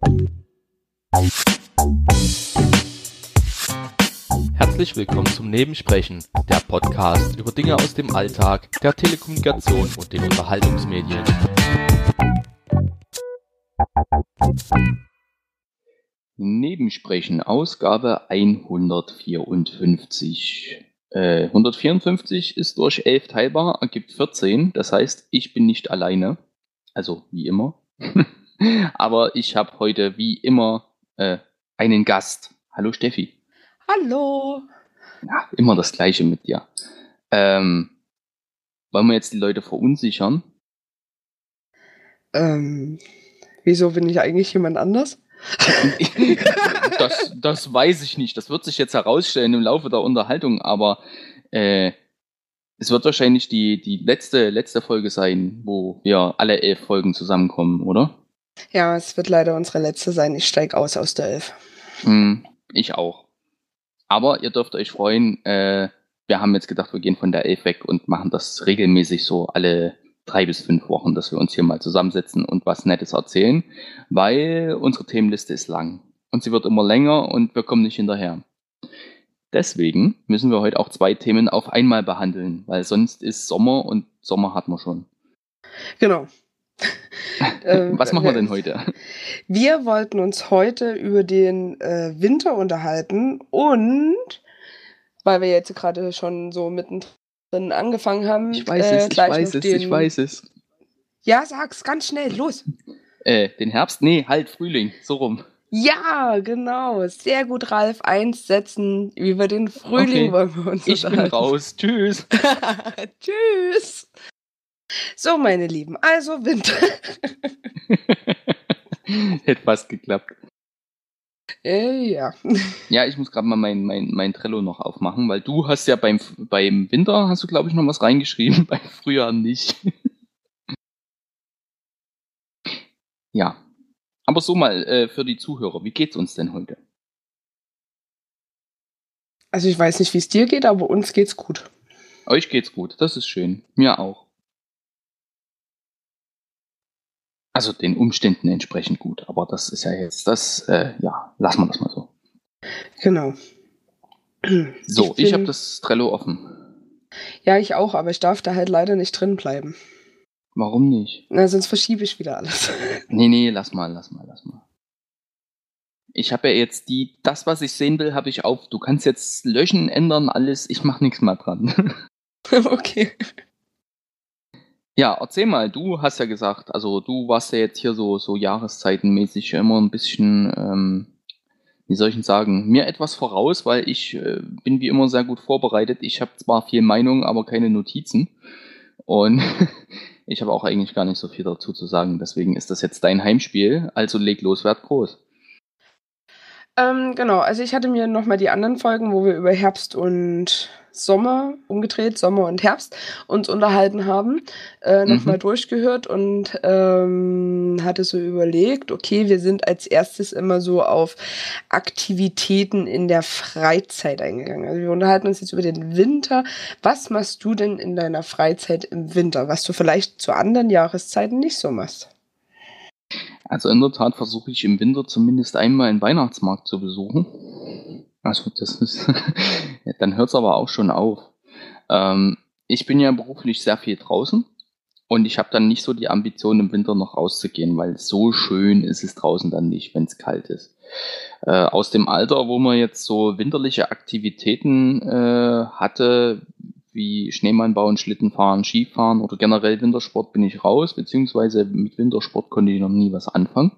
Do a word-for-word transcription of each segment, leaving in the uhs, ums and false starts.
Herzlich willkommen zum Nebensprechen, der Podcast über Dinge aus dem Alltag, der Telekommunikation und den Unterhaltungsmedien. Nebensprechen, Ausgabe hundertvierundfünfzig. Äh, hundertvierundfünfzig ist durch elf teilbar, ergibt vierzehn. Das heißt, ich bin nicht alleine. Also wie immer. Aber ich habe heute wie immer äh, einen Gast. Hallo Steffi. Hallo. Ja, immer das Gleiche mit dir. Ähm, wollen wir jetzt die Leute verunsichern? Ähm, wieso bin ich eigentlich jemand anders? das, das weiß ich nicht. Das wird sich jetzt herausstellen im Laufe der Unterhaltung, aber äh, es wird wahrscheinlich die, die letzte, letzte Folge sein, wo wir alle elf Folgen zusammenkommen, oder? Ja, es wird leider unsere letzte sein. Ich steige aus aus der elf. Hm, ich auch. Aber ihr dürft euch freuen, äh, wir haben jetzt gedacht, wir gehen von der elf weg und machen das regelmäßig so alle drei bis fünf Wochen, dass wir uns hier mal zusammensetzen und was Nettes erzählen, weil unsere Themenliste ist lang und sie wird immer länger und wir kommen nicht hinterher. Deswegen müssen wir heute auch zwei Themen auf einmal behandeln, weil sonst ist Sommer und Sommer hat man schon. Genau. Was machen wir denn heute? Wir wollten uns heute über den äh, Winter unterhalten und, weil wir jetzt gerade schon so mittendrin angefangen haben, ich weiß äh, es, ich gleich weiß noch es, den... ich weiß es. Ja, sag's ganz schnell, los. Äh, den Herbst? Nee, halt Frühling, so rum. Ja, genau. Sehr gut, Ralf. Eins setzen. Über den Frühling Okay. wollen wir uns Ich bin raus. Tschüss. Tschüss. So, meine Lieben, also Winter. Hätte fast geklappt. Äh, ja. Ja, ich muss gerade mal mein, mein, mein Trello noch aufmachen, weil du hast ja beim, beim Winter, hast du glaube ich noch was reingeschrieben, beim Frühjahr nicht. Ja. Aber so mal äh, für die Zuhörer, wie geht's uns denn heute? Also ich weiß nicht, wie es dir geht, aber uns geht's gut. Euch geht's gut, das ist schön. Mir auch. Also den Umständen entsprechend gut, aber das ist ja jetzt das, äh, ja, lassen wir das mal so. Genau. So, ich, ich habe das Trello offen. Ja, ich auch, aber ich darf da halt leider nicht drin bleiben. Warum nicht? Na, sonst verschiebe ich wieder alles. Nee, nee, lass mal, lass mal, lass mal. Ich habe ja jetzt die, das, was ich sehen will, habe ich auf. Du kannst jetzt löschen, ändern, alles. Ich mache nichts mehr dran. Okay. Ja, erzähl mal. Du hast ja gesagt, also du warst ja jetzt hier so, so jahreszeitenmäßig immer ein bisschen, ähm, wie soll ich denn sagen, mir etwas voraus, weil ich äh, bin wie immer sehr gut vorbereitet. Ich habe zwar viel Meinung, aber keine Notizen. Und ich habe auch eigentlich gar nicht so viel dazu zu sagen. Deswegen ist das jetzt dein Heimspiel. Also leg los, werd groß. Ähm, genau, also ich hatte mir nochmal die anderen Folgen, wo wir über Herbst und Sommer, umgedreht, Sommer und Herbst, uns unterhalten haben, äh, nochmal Mhm. durchgehört und ähm, hatte so überlegt, okay, wir sind als erstes immer so auf Aktivitäten in der Freizeit eingegangen. Also wir unterhalten uns jetzt über den Winter. Was machst du denn in deiner Freizeit im Winter, was du vielleicht zu anderen Jahreszeiten nicht so machst? Also in der Tat versuche ich im Winter zumindest einmal einen Weihnachtsmarkt zu besuchen. Also das ist, ja, dann hört es aber auch schon auf. Ähm, ich bin ja beruflich sehr viel draußen und ich habe dann nicht so die Ambition, im Winter noch rauszugehen, weil so schön ist es draußen dann nicht, wenn es kalt ist. Äh, aus dem Alter, wo man jetzt so winterliche Aktivitäten äh, hatte, wie Schneemann bauen, Schlitten fahren, Skifahren oder generell Wintersport, bin ich raus, beziehungsweise mit Wintersport konnte ich noch nie was anfangen.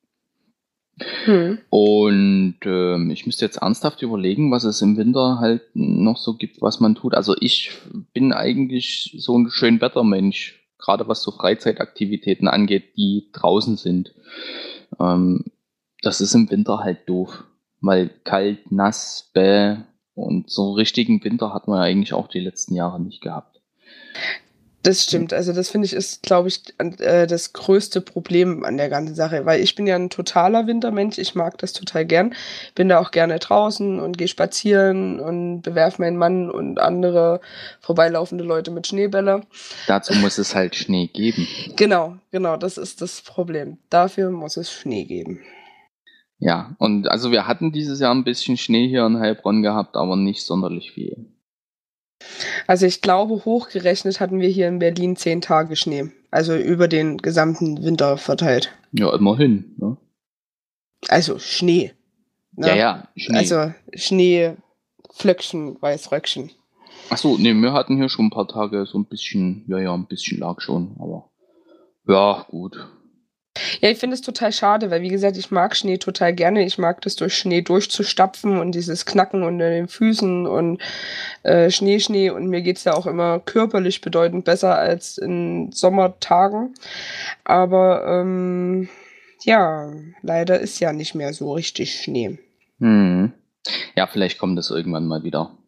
Hm. Und ähm, ich müsste jetzt ernsthaft überlegen, was es im Winter halt noch so gibt, was man tut. Also ich bin eigentlich so ein Schönwettermensch, gerade was so Freizeitaktivitäten angeht, die draußen sind. Ähm, das ist im Winter halt doof, weil kalt, nass, bäh, und so einen richtigen Winter hat man ja eigentlich auch die letzten Jahre nicht gehabt. Das stimmt, also das finde ich ist, glaube ich, äh, das größte Problem an der ganzen Sache, weil ich bin ja ein totaler Wintermensch, ich mag das total gern, bin da auch gerne draußen und gehe spazieren und bewerfe meinen Mann und andere vorbeilaufende Leute mit Schneebälle. Dazu muss es halt Schnee geben. Genau, genau, das ist das Problem. Dafür muss es Schnee geben. Ja, und also wir hatten dieses Jahr ein bisschen Schnee hier in Heilbronn gehabt, aber nicht sonderlich viel. Also ich glaube, hochgerechnet hatten wir hier in Berlin zehn Tage Schnee. Also über den gesamten Winter verteilt. Ja, immerhin. Ne? Also Schnee. Ja, Ne? ja, Schnee. Also Schnee, Flöckchen, Weißröckchen. Ach so, nee, wir hatten hier schon ein paar Tage so ein bisschen, ja, ja, ein bisschen lag schon, aber ja, gut. Ja, ich finde es total schade, weil wie gesagt, ich mag Schnee total gerne. Ich mag das durch Schnee durchzustapfen und dieses Knacken unter den Füßen und äh, Schnee, Schnee. Und mir geht's ja auch immer körperlich bedeutend besser als in Sommertagen. Aber ähm, ja, leider ist ja nicht mehr so richtig Schnee. Hm. Ja, vielleicht kommt das irgendwann mal wieder.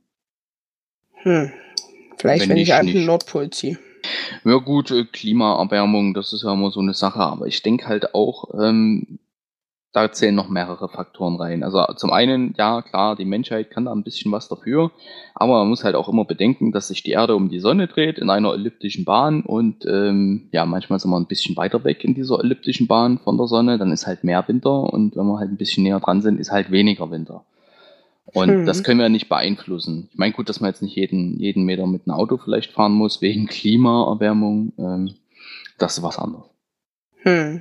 Hm. Vielleicht, Wenn wenn ich nicht, an den nicht. Nordpol ziehe. Ja gut, äh, Klimaerwärmung, das ist ja immer so eine Sache, aber ich denke halt auch, ähm, da zählen noch mehrere Faktoren rein. Also zum einen, ja klar, die Menschheit kann da ein bisschen was dafür, aber man muss halt auch immer bedenken, dass sich die Erde um die Sonne dreht in einer elliptischen Bahn und ähm, ja, manchmal sind wir ein bisschen weiter weg in dieser elliptischen Bahn von der Sonne, dann ist halt mehr Winter und wenn wir halt ein bisschen näher dran sind, ist halt weniger Winter. Und das Hm. können wir nicht beeinflussen. Ich meine, gut, dass man jetzt nicht jeden, jeden Meter mit einem Auto vielleicht fahren muss, wegen Klimaerwärmung. Ähm, das ist was anderes. Hm.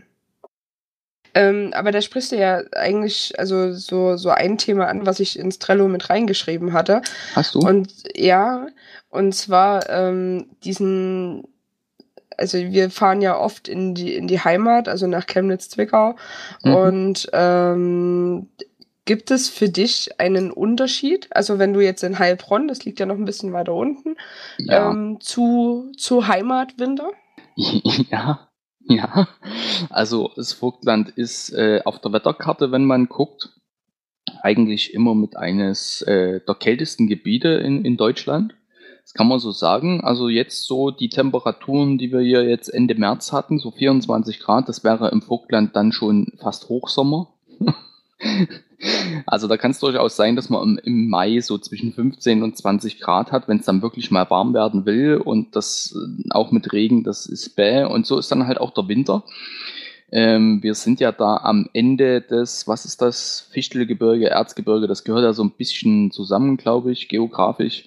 Ähm, aber da sprichst du ja eigentlich also so, so ein Thema an, was ich ins Trello mit reingeschrieben hatte. Hast du? Und ja, und zwar ähm, diesen, also wir fahren ja oft in die, in die Heimat, also nach Chemnitz-Zwickau. Mhm. Und ähm, gibt es für dich einen Unterschied, also wenn du jetzt in Heilbronn, das liegt ja noch ein bisschen weiter unten, Ja. ähm, zu, zu Heimatwinter? Ja. Ja. Also das Vogtland ist äh, auf der Wetterkarte, wenn man guckt, eigentlich immer mit eines äh, der kältesten Gebiete in, in Deutschland. Das kann man so sagen. Also jetzt so die Temperaturen, die wir hier jetzt Ende März hatten, so vierundzwanzig Grad, das wäre im Vogtland dann schon fast Hochsommer. Also da kann es durchaus sein, dass man im, im Mai so zwischen fünfzehn und zwanzig Grad hat, wenn es dann wirklich mal warm werden will und das äh, auch mit Regen, das ist bäh. Und so ist dann halt auch der Winter. Ähm, wir sind ja da am Ende des, was ist das, Fichtelgebirge, Erzgebirge, das gehört ja so ein bisschen zusammen, glaube ich, geografisch.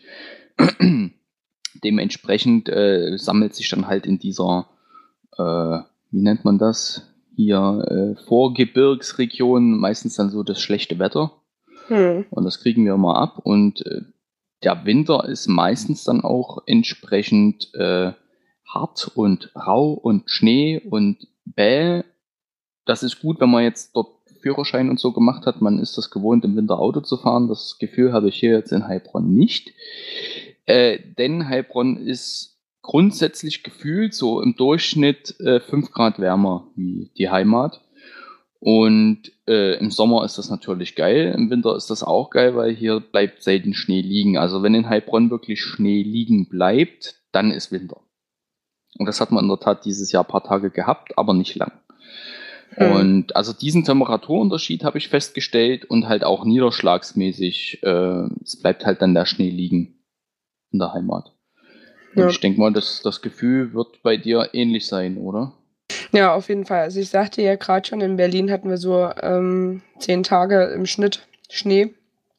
Dementsprechend äh, sammelt sich dann halt in dieser, äh, wie nennt man das, hier äh, Vorgebirgsregion meistens dann so das schlechte Wetter. Hm. Und das kriegen wir mal ab. Und äh, der Winter ist meistens dann auch entsprechend äh, hart und rau und Schnee und bäh. Das ist gut, wenn man jetzt dort Führerschein und so gemacht hat. Man ist das gewohnt, im Winter Auto zu fahren. Das Gefühl habe ich hier jetzt in Heilbronn nicht. Äh, denn Heilbronn ist grundsätzlich gefühlt so im Durchschnitt äh, fünf Grad wärmer wie die Heimat. Und äh, im Sommer ist das natürlich geil, im Winter ist das auch geil, weil hier bleibt selten Schnee liegen. Also wenn in Heilbronn wirklich Schnee liegen bleibt, dann ist Winter. Und das hat man in der Tat dieses Jahr ein paar Tage gehabt, aber nicht lang. Hm. Und also diesen Temperaturunterschied habe ich festgestellt und halt auch niederschlagsmäßig, äh, es bleibt halt dann der Schnee liegen in der Heimat. Und Ja. ich denke mal, das, das Gefühl wird bei dir ähnlich sein, oder? Ja, auf jeden Fall. Also ich sagte ja gerade schon, in Berlin hatten wir so ähm, zehn Tage im Schnitt Schnee.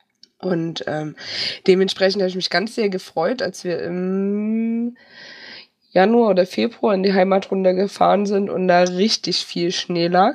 Und ähm, dementsprechend habe ich mich ganz sehr gefreut, als wir im Januar oder Februar in die Heimat runtergefahren sind und da richtig viel Schnee lag.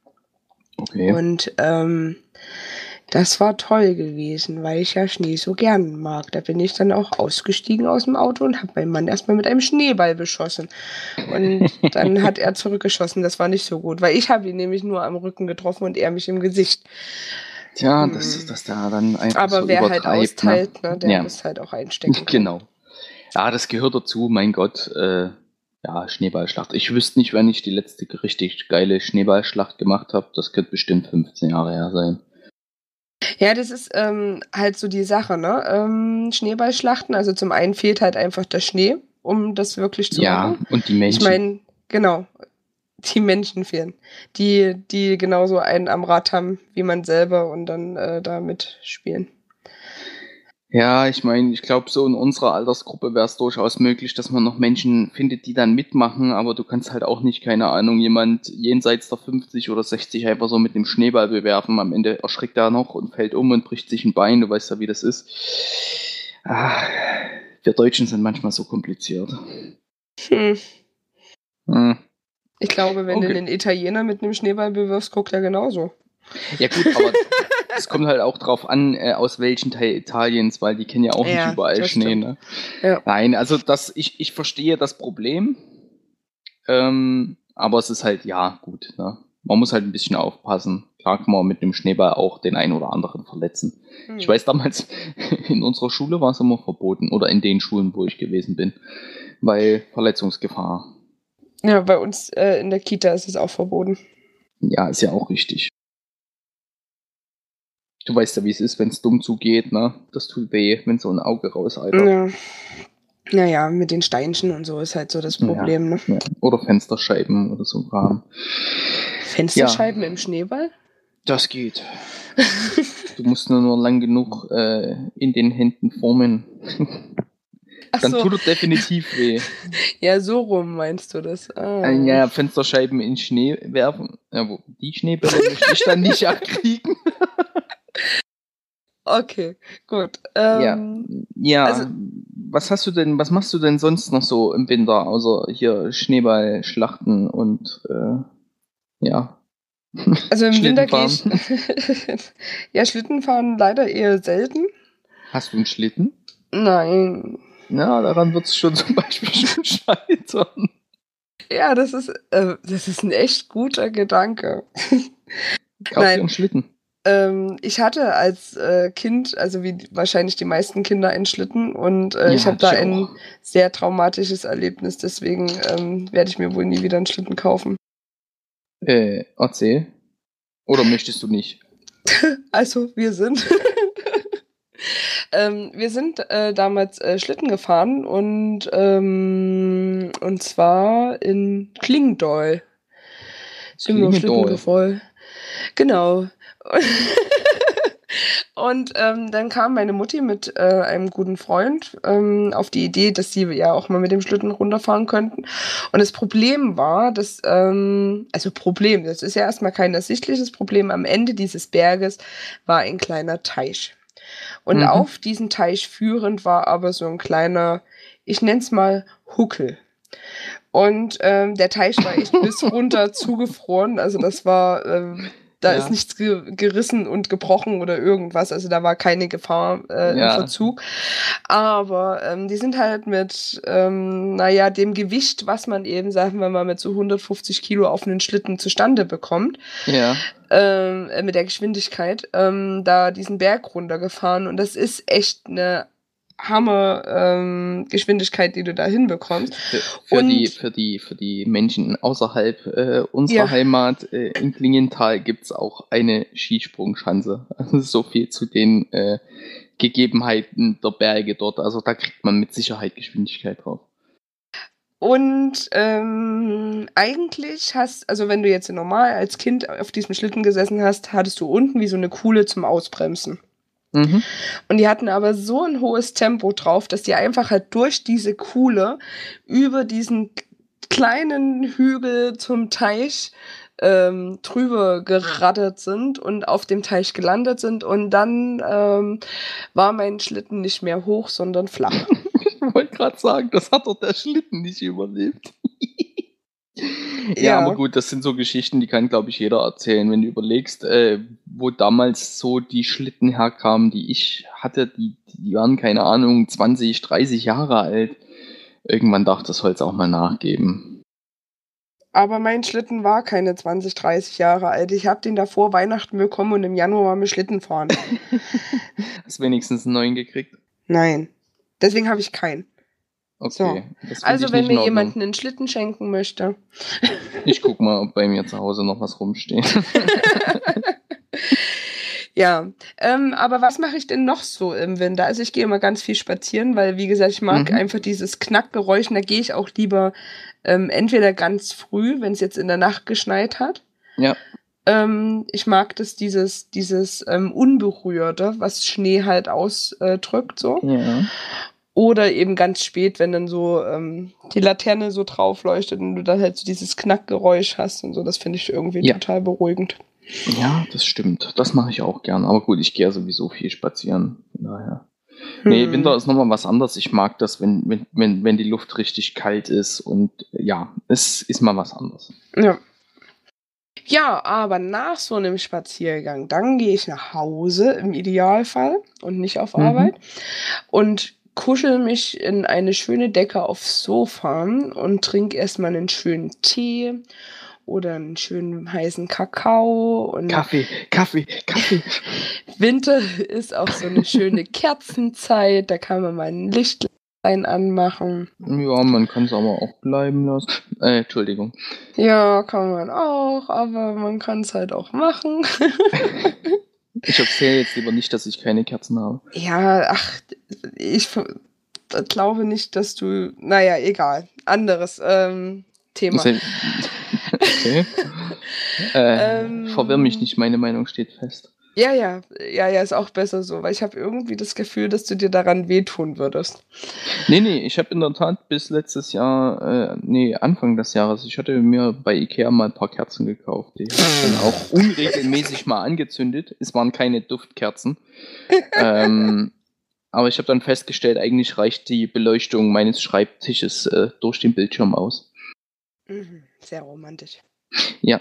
Okay. Und ähm, das war toll gewesen, weil ich ja Schnee so gern mag. Da bin ich dann auch ausgestiegen aus dem Auto und habe meinen Mann erstmal mit einem Schneeball beschossen. Und dann hat er zurückgeschossen. Das war nicht so gut, weil ich habe ihn nämlich nur am Rücken getroffen und er mich im Gesicht. Tja, Hm. das, das da dann einfach Aber so wer halt übertreibt. austeilt, ne, der Ja. muss halt auch einstecken können. Genau. Ja, das gehört dazu, mein Gott. Äh, ja, Schneeballschlacht. Ich wüsste nicht, wann ich die letzte richtig geile Schneeballschlacht gemacht habe. Das könnte bestimmt fünfzehn Jahre her sein. Ja, das ist ähm, halt so die Sache, ne? Ähm, Schneeballschlachten. Also zum einen fehlt halt einfach der Schnee, um das wirklich zu Ja, machen. und die Menschen. Ich meine, genau, die Menschen fehlen. Die, die genauso einen am Rad haben wie man selber und dann äh, da mitspielen. Ja, ich meine, ich glaube, so in unserer Altersgruppe wäre es durchaus möglich, dass man noch Menschen findet, die dann mitmachen, aber du kannst halt auch nicht, keine Ahnung, jemand jenseits der fünfzig oder sechzig einfach so mit dem Schneeball bewerfen. Am Ende erschrickt er noch und fällt um und bricht sich ein Bein, du weißt ja, wie das ist. Ah, wir Deutschen sind manchmal so kompliziert. Hm. Hm. Ich glaube, wenn Okay. du einen Italiener mit einem Schneeball bewirfst, guckt er genauso. Ja gut, aber es kommt halt auch drauf an, äh, aus welchem Teil Italiens, weil die kennen ja auch Ja, nicht überall das Schnee. stimmt. Ne? Ja. Nein, also das, ich, ich verstehe das Problem, ähm, aber es ist halt, ja, gut. Ne? Man muss halt ein bisschen aufpassen. Klar kann man mit dem Schneeball auch den einen oder anderen verletzen. Hm. Ich weiß, damals in unserer Schule war es immer verboten, oder in den Schulen, wo ich gewesen bin, weil Verletzungsgefahr. Ja, bei uns äh, in der Kita ist es auch verboten. Ja, ist ja auch richtig. Du weißt ja, wie es ist, wenn es dumm zugeht, ne? Das tut weh, wenn so ein Auge rauseitert. Ja. Naja, mit den Steinchen und so ist halt so das Problem, ja, ne? Ja. Oder Fensterscheiben oder so Kram. Fensterscheiben ja. Im Schneeball? Das geht. Du musst nur, nur lang genug äh, in den Händen formen. Ach Dann so. tut es definitiv weh. Ja, so rum meinst du das. Ah. Ja, Fensterscheiben in Schnee werfen. Ja, wo, die Schneebälle möchte ich dann nicht abkriegen. Okay, gut. Ähm, ja, ja. Also, was hast du denn, was machst du denn sonst noch so im Winter, außer hier Schneeballschlachten und äh, ja. Also im Winter gehe ich. Ja, Schlittenfahren leider eher selten. Hast du einen Schlitten? Nein. Ja, daran wird es schon zum Beispiel schon scheitern. Ja, das ist, äh, das ist ein echt guter Gedanke. Kauf dir einen Schlitten. Ähm, ich hatte als äh, Kind, also wie wahrscheinlich die meisten Kinder, einen Schlitten und äh, Ja, ich habe da ich ein auch. sehr traumatisches Erlebnis, deswegen ähm, werde ich mir wohl nie wieder einen Schlitten kaufen. Äh, erzähl. Oder möchtest du nicht? Also, wir sind ähm, wir sind äh, damals äh, Schlitten gefahren und ähm, und zwar in Klingendorf. Sind wir Schlitten gefahren. Genau. Und ähm, dann kam meine Mutti mit äh, einem guten Freund ähm, auf die Idee, dass sie ja auch mal mit dem Schlitten runterfahren könnten. Und das Problem war, dass, ähm, also Problem, das ist ja erstmal kein ersichtliches Problem, am Ende dieses Berges war ein kleiner Teich. Und mhm. auf diesen Teich führend war aber so ein kleiner, ich nenne es mal Huckel. Und ähm, der Teich war echt bis runter zugefroren, also das war... Ähm, Da ja. ist nichts ge- gerissen und gebrochen oder irgendwas. Also da war keine Gefahr äh, ja. im Verzug. Aber ähm, die sind halt mit, ähm, naja, dem Gewicht, was man eben, sagen wir mal, mit so hundertfünfzig Kilo auf einen Schlitten zustande bekommt, ja. ähm, äh, mit der Geschwindigkeit, ähm, da diesen Berg runtergefahren. Und das ist echt eine Hammer ähm, Geschwindigkeit, die du da hinbekommst. Für, für, und die, für, die, für die Menschen außerhalb äh, unserer ja. Heimat äh, in Klingenthal gibt es auch eine Skisprungschanze. Also so viel zu den äh, Gegebenheiten der Berge dort. Also da kriegt man mit Sicherheit Geschwindigkeit drauf. Und ähm, eigentlich hast, also wenn du jetzt normal als Kind auf diesem Schlitten gesessen hast, hattest du unten wie so eine Kuhle zum Ausbremsen. Mhm. Und die hatten aber so ein hohes Tempo drauf, dass die einfach halt durch diese Kuhle über diesen kleinen Hügel zum Teich ähm, drüber geraddert sind und auf dem Teich gelandet sind. Und dann ähm, war mein Schlitten nicht mehr hoch, sondern flach. Ich wollte gerade sagen, das hat doch der Schlitten nicht überlebt. Ja, ja, aber gut, das sind so Geschichten, die kann, glaube ich, jeder erzählen. Wenn du überlegst, äh, wo damals so die Schlitten herkamen, die ich hatte, die, die waren, keine Ahnung, zwanzig, dreißig Jahre alt. Irgendwann dachte das Holz auch mal nachgeben. Aber mein Schlitten war keine zwanzig, dreißig Jahre alt. Ich habe den da vor Weihnachten bekommen und im Januar mal mit Schlitten fahren. Hast du wenigstens einen neuen gekriegt? Nein, deswegen habe ich keinen. Okay. So. Also wenn mir jemand einen Schlitten schenken möchte. Ich guck mal, ob bei mir zu Hause noch was rumsteht. Ja, ähm, aber was mache ich denn noch so im Winter? Also ich gehe immer ganz viel spazieren, weil wie gesagt, ich mag mhm. einfach dieses Knackgeräusch. Und da gehe ich auch lieber ähm, entweder ganz früh, wenn es jetzt in der Nacht geschneit hat. Ja. Ähm, ich mag das, dieses, dieses ähm, Unberührte, was Schnee halt ausdrückt, so. Ja. Oder eben ganz spät, wenn dann so ähm, die Laterne so drauf leuchtet und du dann halt so dieses Knackgeräusch hast und so. Das finde ich irgendwie Ja. total beruhigend. Ja, das stimmt. Das mache ich auch gern. Aber gut, ich gehe ja sowieso viel spazieren. Von daher. Nee, Hm. Winter ist nochmal was anderes. Ich mag das, wenn, wenn, wenn, wenn die Luft richtig kalt ist und ja, es ist mal was anderes. Ja. Ja, aber nach so einem Spaziergang, dann gehe ich nach Hause im Idealfall und nicht auf Arbeit Mhm. und kuschel mich in eine schöne Decke aufs Sofa und trinke erstmal einen schönen Tee oder einen schönen heißen Kakao. Und Kaffee, Kaffee, Kaffee. Winter ist auch so eine schöne Kerzenzeit, da kann man mal ein Lichtlein anmachen. Ja, man kann es aber auch bleiben lassen. Äh, Entschuldigung. Ja, kann man auch, aber man kann es halt auch machen. Ich erzähle jetzt lieber nicht, dass ich keine Kerzen habe. Ja, ach, ich f- glaube nicht, dass du. Naja, egal. Anderes ähm, Thema. Se- Okay. Äh, Ähm, verwirr mich nicht, meine Meinung steht fest. Ja, ja, ja, ja, ist auch besser so, weil ich habe irgendwie das Gefühl, dass du dir daran wehtun würdest. Nee, nee, ich habe in der Tat bis letztes Jahr, äh, nee, Anfang des Jahres, ich hatte mir bei Ikea mal ein paar Kerzen gekauft. Die habe ich dann auch unregelmäßig mal angezündet. Es waren keine Duftkerzen. ähm, aber ich habe dann festgestellt, eigentlich reicht die Beleuchtung meines Schreibtisches äh, durch den Bildschirm aus. Mhm, sehr romantisch. Ja.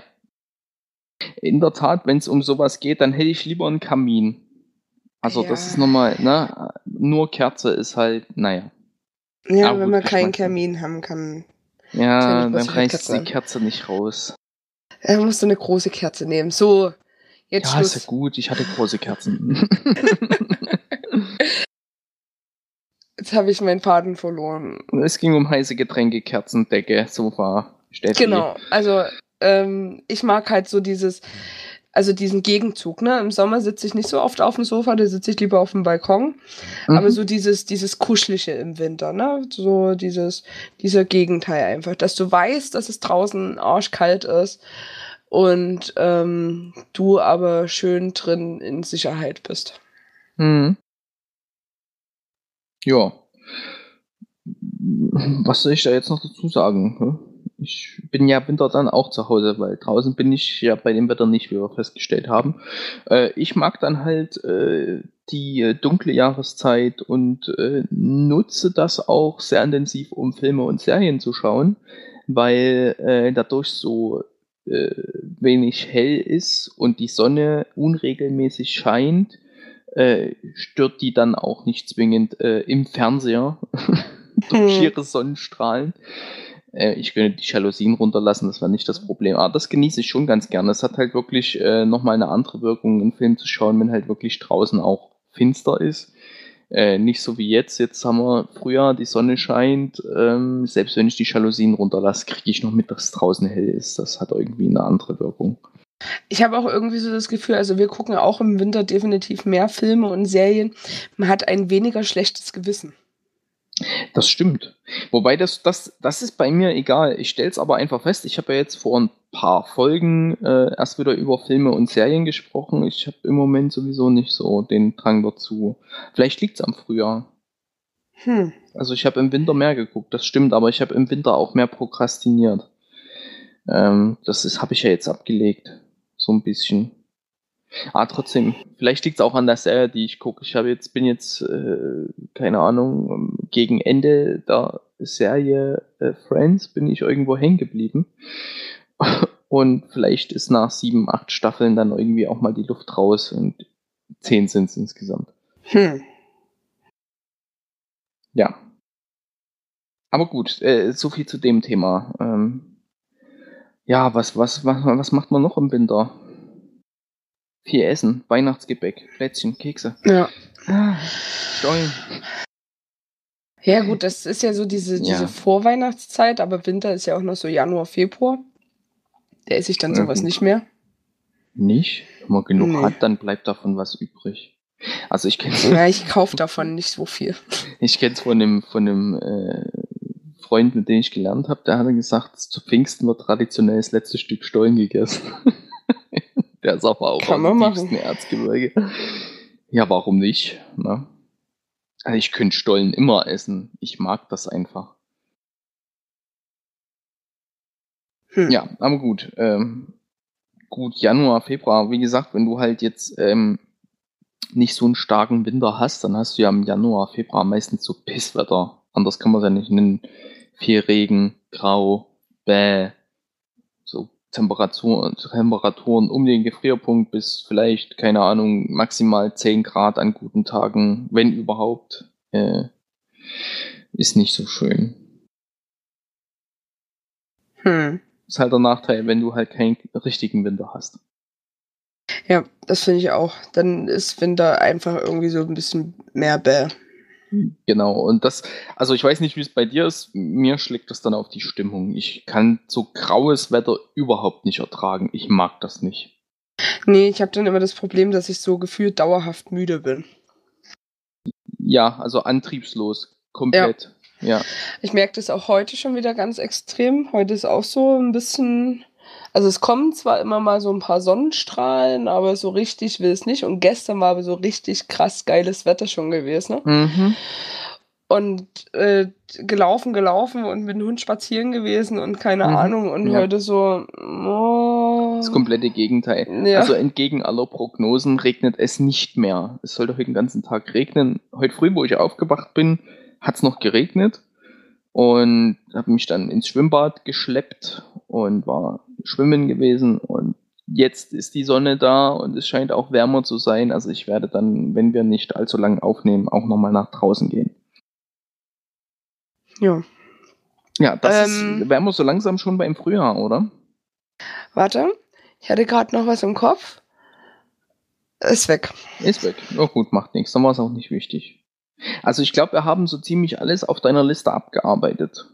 In der Tat, wenn es um sowas geht, dann hätte ich lieber einen Kamin. Also Ja. das ist nochmal, ne, nur Kerze ist halt, naja. Ja, Aber wenn gut, man keinen Geschmackssache. Kamin haben kann. Ja, Kann ich dann bloß reißt Kerzen die an. Kerze nicht raus. Er musste eine große Kerze nehmen. So, jetzt Ja, ist Schluss. ja gut, ich hatte große Kerzen. Jetzt habe ich meinen Faden verloren. Es ging um heiße Getränke, Kerzendecke, Sofa, Steffi. Genau, also ähm, ich mag halt so dieses, also diesen Gegenzug, ne? Im Sommer sitze ich nicht so oft auf dem Sofa, da sitze ich lieber auf dem Balkon. Mhm. Aber so dieses, dieses Kuschelige im Winter, ne? So dieses, dieser Gegenteil einfach, dass du weißt, dass es draußen arschkalt ist und ähm, du aber schön drin in Sicherheit bist. Mhm. Ja. Was soll ich da jetzt noch dazu sagen? Ich bin ja Winter dann auch zu Hause, weil draußen bin ich ja bei dem Wetter nicht, wie wir festgestellt haben. Äh, ich mag dann halt äh, die äh, dunkle Jahreszeit und äh, nutze das auch sehr intensiv, um Filme und Serien zu schauen, weil äh, dadurch so äh, wenig hell ist und die Sonne unregelmäßig scheint, äh, stört die dann auch nicht zwingend äh, im Fernseher durch Hm. ihre Sonnenstrahlen. Äh, ich könnte die Jalousien runterlassen, das war nicht das Problem. Aber das genieße ich schon ganz gerne. Es hat halt wirklich äh, nochmal eine andere Wirkung, einen Film zu schauen, wenn halt wirklich draußen auch finster ist. Äh, nicht so wie jetzt. Jetzt haben wir Frühjahr, die Sonne scheint. Ähm, selbst wenn ich die Jalousien runterlasse, kriege ich noch mit, dass es draußen hell ist. Das hat irgendwie eine andere Wirkung. Ich habe auch irgendwie so das Gefühl, also wir gucken auch im Winter definitiv mehr Filme und Serien. Man hat ein weniger schlechtes Gewissen. Das stimmt. Wobei das, das, das ist bei mir egal. Ich stelle es aber einfach fest, ich habe ja jetzt vor ein paar Folgen äh, erst wieder über Filme und Serien gesprochen. Ich habe im Moment sowieso nicht so den Drang dazu. Vielleicht liegt es am Frühjahr. Hm. Also ich habe im Winter mehr geguckt, das stimmt, aber ich habe im Winter auch mehr prokrastiniert. Ähm, das habe ich ja jetzt abgelegt. So ein bisschen. Ah, trotzdem, vielleicht liegt es auch an der Serie, die ich gucke. Ich habe jetzt, bin jetzt, äh, keine Ahnung, gegen Ende der Serie äh, Friends bin ich irgendwo hängen geblieben. Und vielleicht ist nach sieben, acht Staffeln dann irgendwie auch mal die Luft raus und zehn sind es insgesamt. Hm. Ja. Aber gut, äh, so viel zu dem Thema. Ähm, ja, was, was, was, was macht man noch im Winter? Viel Essen, Weihnachtsgebäck, Plätzchen, Kekse. Ja. Ah, Stollen. Ja, gut, das ist ja so diese, Ja. diese Vorweihnachtszeit, aber Winter ist ja auch noch so Januar, Februar. Da esse ich dann sowas Ähm, nicht mehr. Nicht? Wenn man genug Nee. hat, dann bleibt davon was übrig. Also ich kenne Ja, ich kaufe davon nicht so viel. ich kenne es von einem, von einem äh, Freund, mit dem ich gelernt habe, der hat gesagt, zu Pfingsten wird traditionell das letzte Stück Stollen gegessen. Der ist aber auch Kann aus man dem tiefsten machen. Erzgebirge. Ja, warum nicht? Ne? Also ich könnte Stollen immer essen. Ich mag das einfach. Hm. Ja, aber gut. Ähm, gut, Januar, Februar. Wie gesagt, wenn du halt jetzt ähm, nicht so einen starken Winter hast, dann hast du ja im Januar, Februar meistens so Pisswetter. Anders kann man es ja nicht nennen. Viel Regen, grau, bäh. So Temperatur, Temperaturen um den Gefrierpunkt bis vielleicht, keine Ahnung, maximal zehn Grad an guten Tagen, wenn überhaupt, äh, ist nicht so schön. Hm. Ist halt der Nachteil, wenn du halt keinen richtigen Winter hast. Ja, das finde ich auch. Dann ist Winter einfach irgendwie so ein bisschen mehr bäh. Genau, und das, also ich weiß nicht, wie es bei dir ist, mir schlägt das dann auf die Stimmung. Ich kann so graues Wetter überhaupt nicht ertragen. Ich mag das nicht. Nee, ich habe dann immer das Problem, dass ich so gefühlt dauerhaft müde bin. Ja, also antriebslos, komplett. Ja. ja. Ich merke das auch heute schon wieder ganz extrem. Heute ist auch so ein bisschen, also es kommen zwar immer mal so ein paar Sonnenstrahlen, aber so richtig will es nicht. Und gestern war aber so richtig krass geiles Wetter schon gewesen. Ne? Mhm. Und äh, gelaufen, gelaufen und mit dem Hund spazieren gewesen und keine Mhm. Ahnung. Und Ja. heute so, oh, Das komplette Gegenteil. ja. Also entgegen aller Prognosen regnet es nicht mehr. Es sollte heute den ganzen Tag regnen. Heute früh, wo ich aufgewacht bin, hat es noch geregnet und habe mich dann ins Schwimmbad geschleppt und war schwimmen gewesen. Und jetzt ist die Sonne da und es scheint auch wärmer zu sein. Also ich werde dann, wenn wir nicht allzu lang aufnehmen, auch nochmal nach draußen gehen. Ja. Ja, das Ähm, ist, wären wir so langsam schon beim Frühjahr, oder? Warte, ich hatte gerade noch was im Kopf. Ist weg. Ist weg. Oh gut, macht nichts. Dann war es auch nicht wichtig. Also ich glaube, wir haben so ziemlich alles auf deiner Liste abgearbeitet.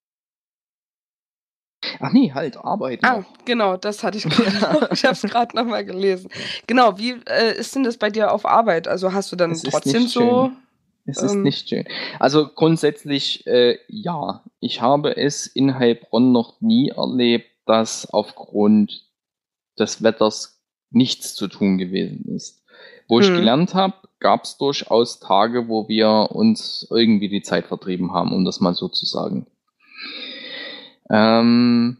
Ach nee, halt, Arbeit Ah, noch. genau, das hatte ich gerade noch. Ich habe es gerade noch mal gelesen. Genau, wie äh, ist denn das bei dir auf Arbeit? Also hast du dann Es ist trotzdem nicht so... schön. Es ist Ähm, nicht schön. Also grundsätzlich, äh, ja. Ich habe es in Heilbronn noch nie erlebt, dass aufgrund des Wetters nichts zu tun gewesen ist. Wo ich hm. gelernt habe, gab es durchaus Tage, wo wir uns irgendwie die Zeit vertrieben haben, um das mal so zu sagen. Ähm,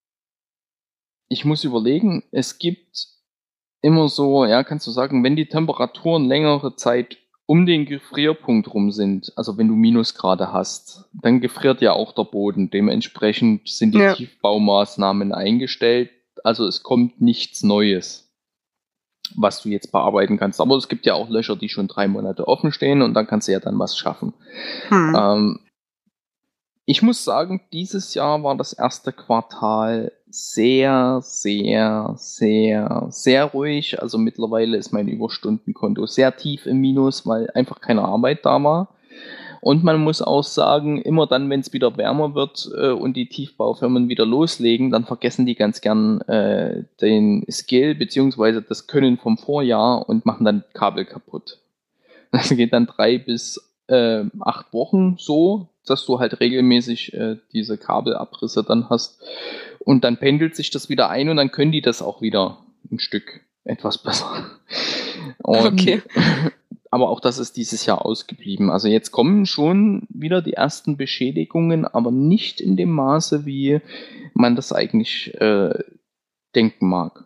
ich muss überlegen, es gibt immer so, ja, kannst du sagen, wenn die Temperaturen längere Zeit um den Gefrierpunkt rum sind, also wenn du Minusgrade hast, dann gefriert ja auch der Boden. Dementsprechend sind die Ja. Tiefbaumaßnahmen eingestellt. Also es kommt nichts Neues, was du jetzt bearbeiten kannst. Aber es gibt ja auch Löcher, die schon drei Monate offen stehen und dann kannst du ja dann was schaffen. Hm. Ähm, ich muss sagen, dieses Jahr war das erste Quartal sehr, sehr, sehr, sehr ruhig. Also mittlerweile ist mein Überstundenkonto sehr tief im Minus, weil einfach keine Arbeit da war. Und man muss auch sagen, immer dann, wenn es wieder wärmer wird äh, und die Tiefbaufirmen wieder loslegen, dann vergessen die ganz gern äh, den Skill bzw. das Können vom Vorjahr und machen dann Kabel kaputt. Das geht dann drei bis äh, acht Wochen so, dass du halt regelmäßig äh, diese Kabelabrisse dann hast. Und dann pendelt sich das wieder ein und dann können die das auch wieder ein Stück etwas besser. Und, Okay. aber auch das ist dieses Jahr ausgeblieben. Also jetzt kommen schon wieder die ersten Beschädigungen, aber nicht in dem Maße, wie man das eigentlich äh, denken mag.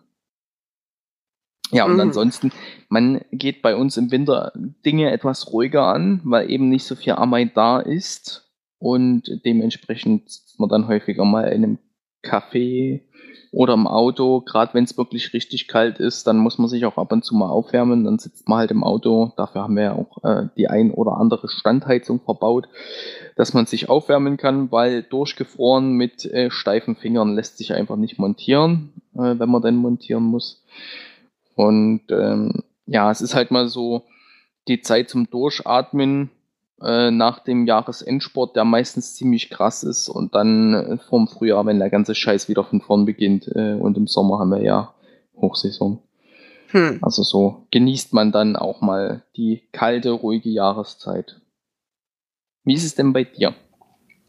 Ja, und Mhm. ansonsten, man geht bei uns im Winter Dinge etwas ruhiger an, weil eben nicht so viel Arbeit da ist und dementsprechend sitzt man dann häufiger mal in einem Café oder im Auto. Gerade wenn es wirklich richtig kalt ist, dann muss man sich auch ab und zu mal aufwärmen, dann sitzt man halt im Auto. Dafür haben wir ja auch äh, die ein oder andere Standheizung verbaut, dass man sich aufwärmen kann, weil durchgefroren mit äh, steifen Fingern lässt sich einfach nicht montieren, äh, wenn man denn montieren muss. Und ähm, ja, es ist halt mal so die Zeit zum Durchatmen äh, nach dem Jahresendsport, der meistens ziemlich krass ist. Und dann äh, vorm Frühjahr, wenn der ganze Scheiß wieder von vorn beginnt. Äh, und im Sommer haben wir ja Hochsaison. Hm. Also so genießt man dann auch mal die kalte, ruhige Jahreszeit. Wie ist es denn bei dir?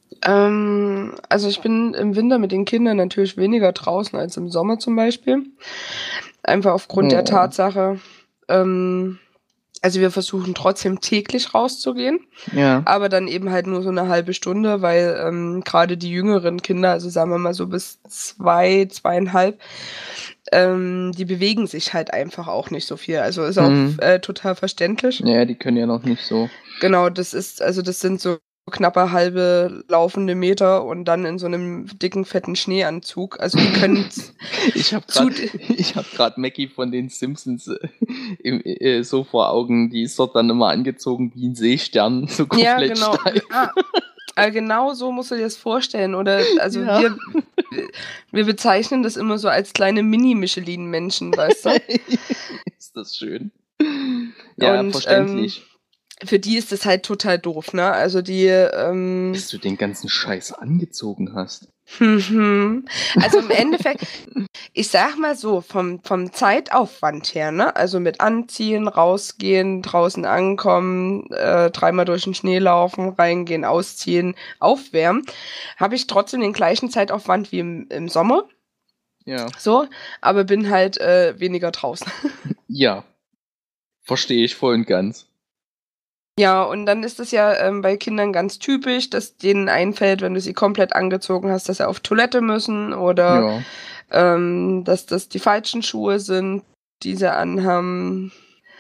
Ähm, also ich bin im Winter mit den Kindern natürlich weniger draußen als im Sommer zum Beispiel. Einfach aufgrund der Oh. Tatsache, ähm, also wir versuchen trotzdem täglich rauszugehen, Ja. aber dann eben halt nur so eine halbe Stunde, weil ähm, gerade die jüngeren Kinder, also sagen wir mal so bis zwei, zweieinhalb, ähm, die bewegen sich halt einfach auch nicht so viel. Also ist auch Mhm. äh, total verständlich. Ja, die können ja noch nicht so. Genau, das ist, also das sind so knappe halbe laufende Meter und dann in so einem dicken, fetten Schneeanzug. Also die können Ich habe zu... gerade ich habe gerade Maggie von den Simpsons äh, im, äh, so vor Augen, die ist dort dann immer angezogen wie ein Seestern, so Ja, komplett genau. steif. Ah, äh, genau so musst du dir das vorstellen. Oder also Ja. wir, wir bezeichnen das immer so als kleine Mini-Michelin-Menschen, weißt du? Ist das schön. Ja, Und ähm, verständlich. für die ist das halt total doof, ne? Also die, ähm, Bis du den ganzen Scheiß angezogen hast. mhm. Also im Endeffekt, ich sag mal so, vom, vom Zeitaufwand her, ne? Also mit Anziehen, rausgehen, draußen ankommen, äh, dreimal durch den Schnee laufen, reingehen, ausziehen, aufwärmen, habe ich trotzdem den gleichen Zeitaufwand wie im, im Sommer. Ja. So, aber bin halt äh, weniger draußen. Ja. Verstehe ich voll und ganz. Ja, und dann ist es ja ähm, bei Kindern ganz typisch, dass denen einfällt, wenn du sie komplett angezogen hast, dass sie auf Toilette müssen oder Ja. ähm, dass das die falschen Schuhe sind, die sie anhaben.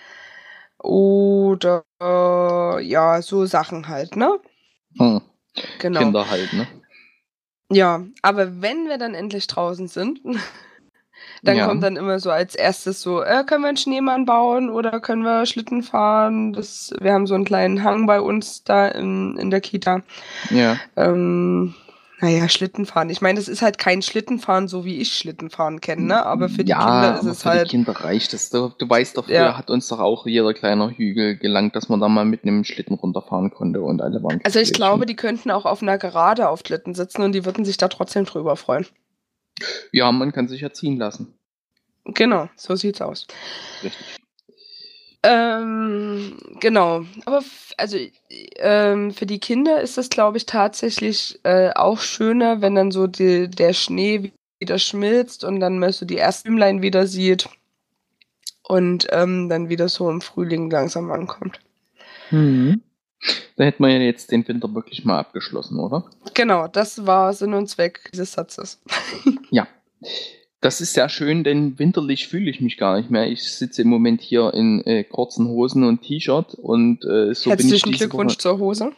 Oder äh, ja, so Sachen halt, ne? Hm. Genau. Kinder halt, ne? Ja, aber wenn wir dann endlich draußen sind, dann Ja. kommt dann immer so als erstes so, äh, können wir einen Schneemann bauen oder können wir Schlitten fahren? Das, wir haben so einen kleinen Hang bei uns da in, in der Kita. Ja. Ähm, naja, Schlittenfahren. Ich meine, das ist halt kein Schlittenfahren, so wie ich Schlittenfahren kenne, ne? Aber für die Ja, Kinder ist aber es für die halt, Kinder reicht es. Du, du weißt doch, früher ja. hat uns doch auch jeder kleiner Hügel gelangt, dass man da mal mit einem Schlitten runterfahren konnte und alle waren Also ich glücklich. glaube, die könnten auch auf einer Gerade auf Schlitten sitzen und die würden sich da trotzdem drüber freuen. Ja, man kann sich ja ziehen lassen. Genau, so sieht's aus. Richtig. Ähm, genau. Aber f- also ähm, für die Kinder ist das, glaube ich, tatsächlich äh, auch schöner, wenn dann so die, der Schnee wieder schmilzt und dann mal so die ersten Blümlein wieder sieht und ähm, dann wieder so im Frühling langsam ankommt. Mhm. Da hätten wir ja jetzt den Winter wirklich mal abgeschlossen, oder? Genau, das war Sinn und Zweck dieses Satzes. Ja. Das ist sehr schön, denn winterlich fühle ich mich gar nicht mehr. Ich sitze im Moment hier in äh, kurzen Hosen und T-Shirt und äh, so bin ich Herzlichen diese Glückwunsch Woche. zur Hose.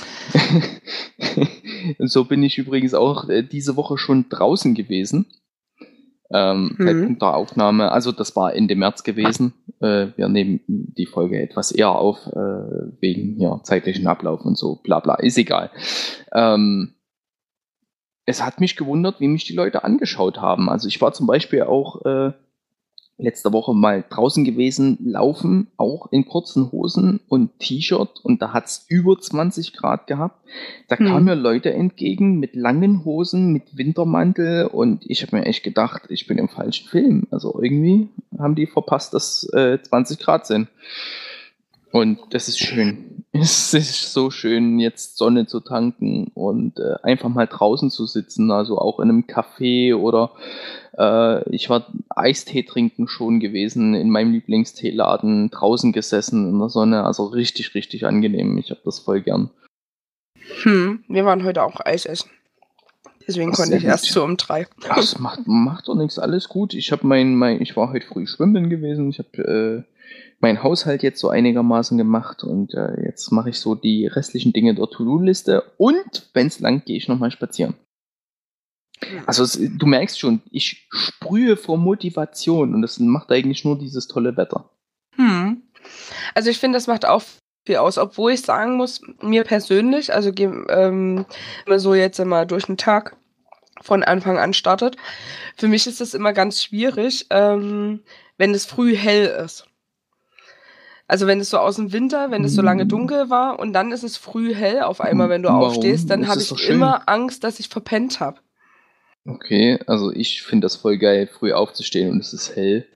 So bin ich übrigens auch äh, diese Woche schon draußen gewesen. Ähm, Hm. Zeitpunkt der Aufnahme, also das war Ende März gewesen. Äh, wir nehmen die Folge etwas eher auf, äh, wegen ja, zeitlichen Ablauf und so, bla bla, ist egal. Ähm, es hat mich gewundert, wie mich die Leute angeschaut haben. Also ich war zum Beispiel auch äh, letzte Woche mal draußen gewesen, laufen, auch in kurzen Hosen und T-Shirt und da hat's über zwanzig Grad gehabt. Da Hm. kamen mir Leute entgegen mit langen Hosen, mit Wintermantel und ich habe mir echt gedacht, ich bin im falschen Film. Also irgendwie haben die verpasst, dass äh, zwanzig Grad sind. Und das ist schön. Es ist so schön, jetzt Sonne zu tanken und äh, einfach mal draußen zu sitzen, also auch in einem Café oder äh, ich war Eistee trinken schon gewesen in meinem Lieblingsteeladen, draußen gesessen in der Sonne, also richtig, richtig angenehm. Ich habe das voll gern. Hm. Wir waren heute auch Eis essen. Deswegen Ach, konnte sehr ich erst gut. so um drei. Ach, das macht, macht doch nichts, alles gut. Ich habe mein, mein, ich war heute früh schwimmen gewesen. Ich habe äh, meinen Haushalt jetzt so einigermaßen gemacht und äh, jetzt mache ich so die restlichen Dinge der To-Do-Liste und wenn es lang, gehe ich nochmal spazieren. Also es, du merkst schon, ich sprühe vor Motivation und das macht eigentlich nur dieses tolle Wetter. Hm. Also ich finde, das macht auch viel aus, obwohl ich sagen muss, mir persönlich, also ähm, wenn man so jetzt immer durch den Tag von Anfang an startet, für mich ist das immer ganz schwierig, ähm, wenn es früh hell ist. Also wenn es so aus dem Winter, wenn es so lange dunkel war und dann ist es früh hell auf einmal, wenn du Warum? aufstehst, dann Das habe ist doch ich schön. immer Angst, dass ich verpennt habe. Okay, also ich finde das voll geil, früh aufzustehen und es ist hell.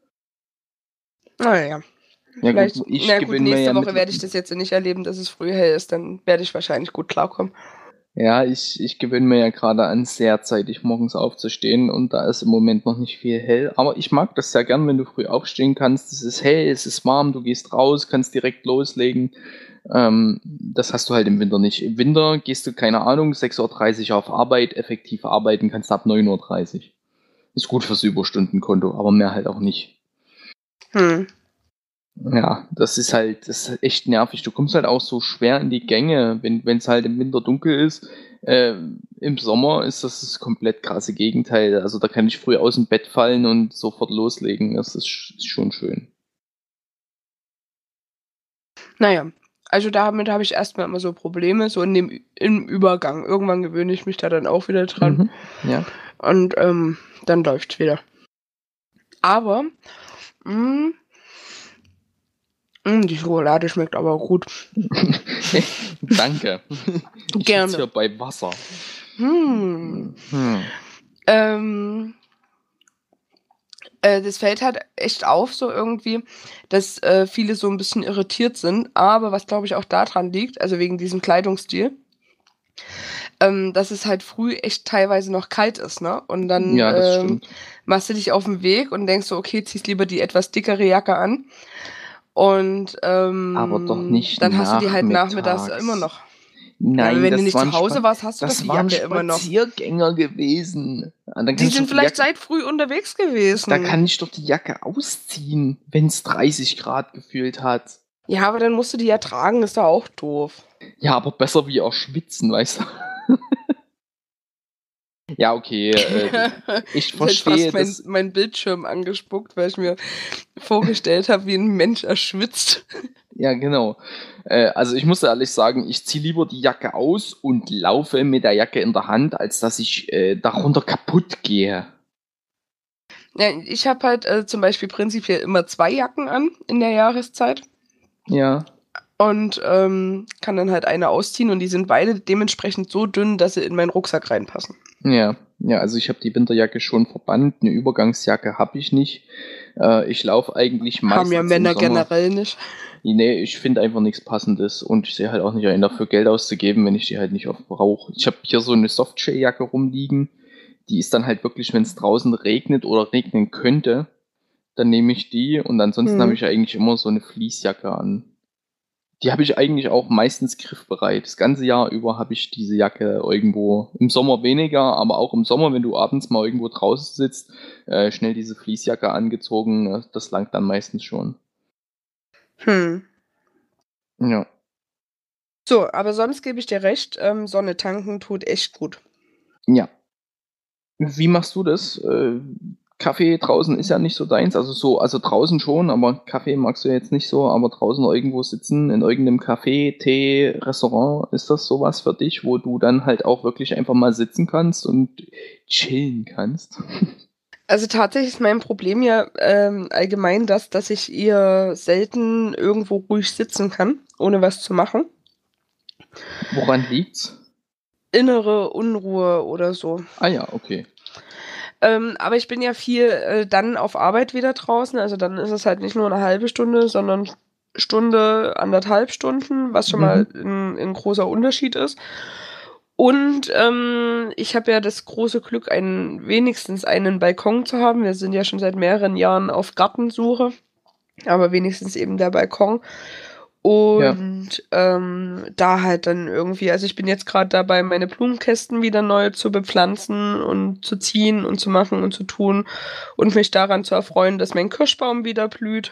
Naja. Ja Vielleicht, gut, ich na gut, gewinne mir nächste ja Woche mit. werde ich das jetzt nicht erleben, dass es früh hell ist, dann werde ich wahrscheinlich gut klarkommen. Ja, ich, ich gewöhne mir ja gerade an, sehr zeitig morgens aufzustehen und da ist im Moment noch nicht viel hell. Aber ich mag das sehr gern, wenn du früh aufstehen kannst. Es ist hell, es ist warm, du gehst raus, kannst direkt loslegen. Ähm, das hast du halt im Winter nicht. Im Winter gehst du, keine Ahnung, sechs Uhr dreißig auf Arbeit, effektiv arbeiten kannst du ab neun Uhr dreißig. Ist gut fürs Überstundenkonto, aber mehr halt auch nicht. Hm. Ja, das ist halt, das ist halt echt nervig. Du kommst halt auch so schwer in die Gänge, wenn es halt im Winter dunkel ist. Äh, Im Sommer ist das das komplett krasse Gegenteil. Also da kann ich früh aus dem Bett fallen und sofort loslegen. Das ist, sch- ist schon schön. Naja, also damit habe ich erstmal immer so Probleme, so in dem Ü- im Übergang. Irgendwann gewöhne ich mich da dann auch wieder dran Mhm. Ja. und ähm, dann läuft's wieder. Aber mh, mh, die Schokolade schmeckt aber gut. Danke. Ich Gerne. sitze hier bei Wasser. Hm. Hm. Ähm, äh, das fällt halt echt auf, so irgendwie, dass äh, viele so ein bisschen irritiert sind. Aber was, glaube ich, auch daran liegt, also wegen diesem Kleidungsstil, ähm, dass es halt früh echt teilweise noch kalt ist, ne? Und dann Ja, das ähm, stimmt. machst du dich auf den Weg und denkst so, okay, ziehst lieber die etwas dickere Jacke an. Und Aber doch ähm, nicht dann hast du die halt nachmittags immer nachmittags. noch. Ja, aber Nein, wenn du das nicht zu waren, Hause Spa warst, hast du doch das die waren Jacke immer noch. Spaziergänger gewesen. Und dann kann Die ich doch sind die vielleicht Jacke, seit früh unterwegs da gewesen. kann ich doch die Jacke ausziehen, wenn es dreißig Grad gefühlt hat. Ja, aber dann musst du die ja tragen, ist doch auch doof. Ja, aber besser wie auch schwitzen, weißt du? Ja, okay, äh, ich Ich hätte verstehe fast mein, das. mein Bildschirm angespuckt, weil ich mir vorgestellt habe, wie ein Mensch erschwitzt. Ja, genau. Äh, also ich muss ehrlich sagen, ich ziehe lieber die Jacke aus und laufe mit der Jacke in der Hand, als dass ich äh, darunter kaputt gehe. Ja, ich habe halt äh, zum Beispiel prinzipiell immer zwei Jacken an in der Jahreszeit Ja. und ähm, kann dann halt eine ausziehen und die sind beide dementsprechend so dünn, dass sie in meinen Rucksack reinpassen. Ja, ja, also ich habe die Winterjacke schon verbannt, eine Übergangsjacke habe ich nicht. Äh, ich laufe eigentlich meistens Haben ja im Männer Sommer. generell nicht. Nee, ich finde einfach nichts Passendes und ich sehe halt auch nicht ein, dafür Geld auszugeben, wenn ich die halt nicht oft brauche. Ich habe hier so eine Softshelljacke rumliegen, die ist dann halt wirklich, wenn es draußen regnet oder regnen könnte, dann nehme ich die und ansonsten Hm. habe ich eigentlich immer so eine Fleecejacke an. Die habe ich eigentlich auch meistens griffbereit. Das ganze Jahr über habe ich diese Jacke irgendwo. Im Sommer weniger, aber auch im Sommer, wenn du abends mal irgendwo draußen sitzt, äh, schnell diese Fleecejacke angezogen. äh, Das langt dann meistens schon. Hm. Ja. So, aber sonst gebe ich dir recht, ähm, Sonne tanken tut echt gut. Ja. Wie machst du das? Äh, Kaffee draußen ist ja nicht so deins, also so, also draußen schon, aber Kaffee magst du jetzt nicht so, aber draußen irgendwo sitzen, in irgendeinem Café, Tee, Restaurant, ist das sowas für dich, wo du dann halt auch wirklich einfach mal sitzen kannst und chillen kannst? Also tatsächlich ist mein Problem ja ähm, allgemein das, dass ich eher selten irgendwo ruhig sitzen kann, ohne was zu machen. Woran liegt's? Innere Unruhe oder so. Ah ja, okay. Ähm, aber ich bin ja viel äh, dann auf Arbeit wieder draußen, also dann ist es halt nicht nur eine halbe Stunde, sondern Stunde, anderthalb Stunden, was schon mal Mhm. ein, ein großer Unterschied ist. Und ähm, ich habe ja das große Glück, einen, wenigstens einen Balkon zu haben. Wir sind ja schon seit mehreren Jahren auf Gartensuche, aber wenigstens eben der Balkon. Ja. Und ähm, da halt dann irgendwie, also ich bin jetzt gerade dabei, meine Blumenkästen wieder neu zu bepflanzen und zu ziehen und zu machen und zu tun und mich daran zu erfreuen, dass mein Kirschbaum wieder blüht.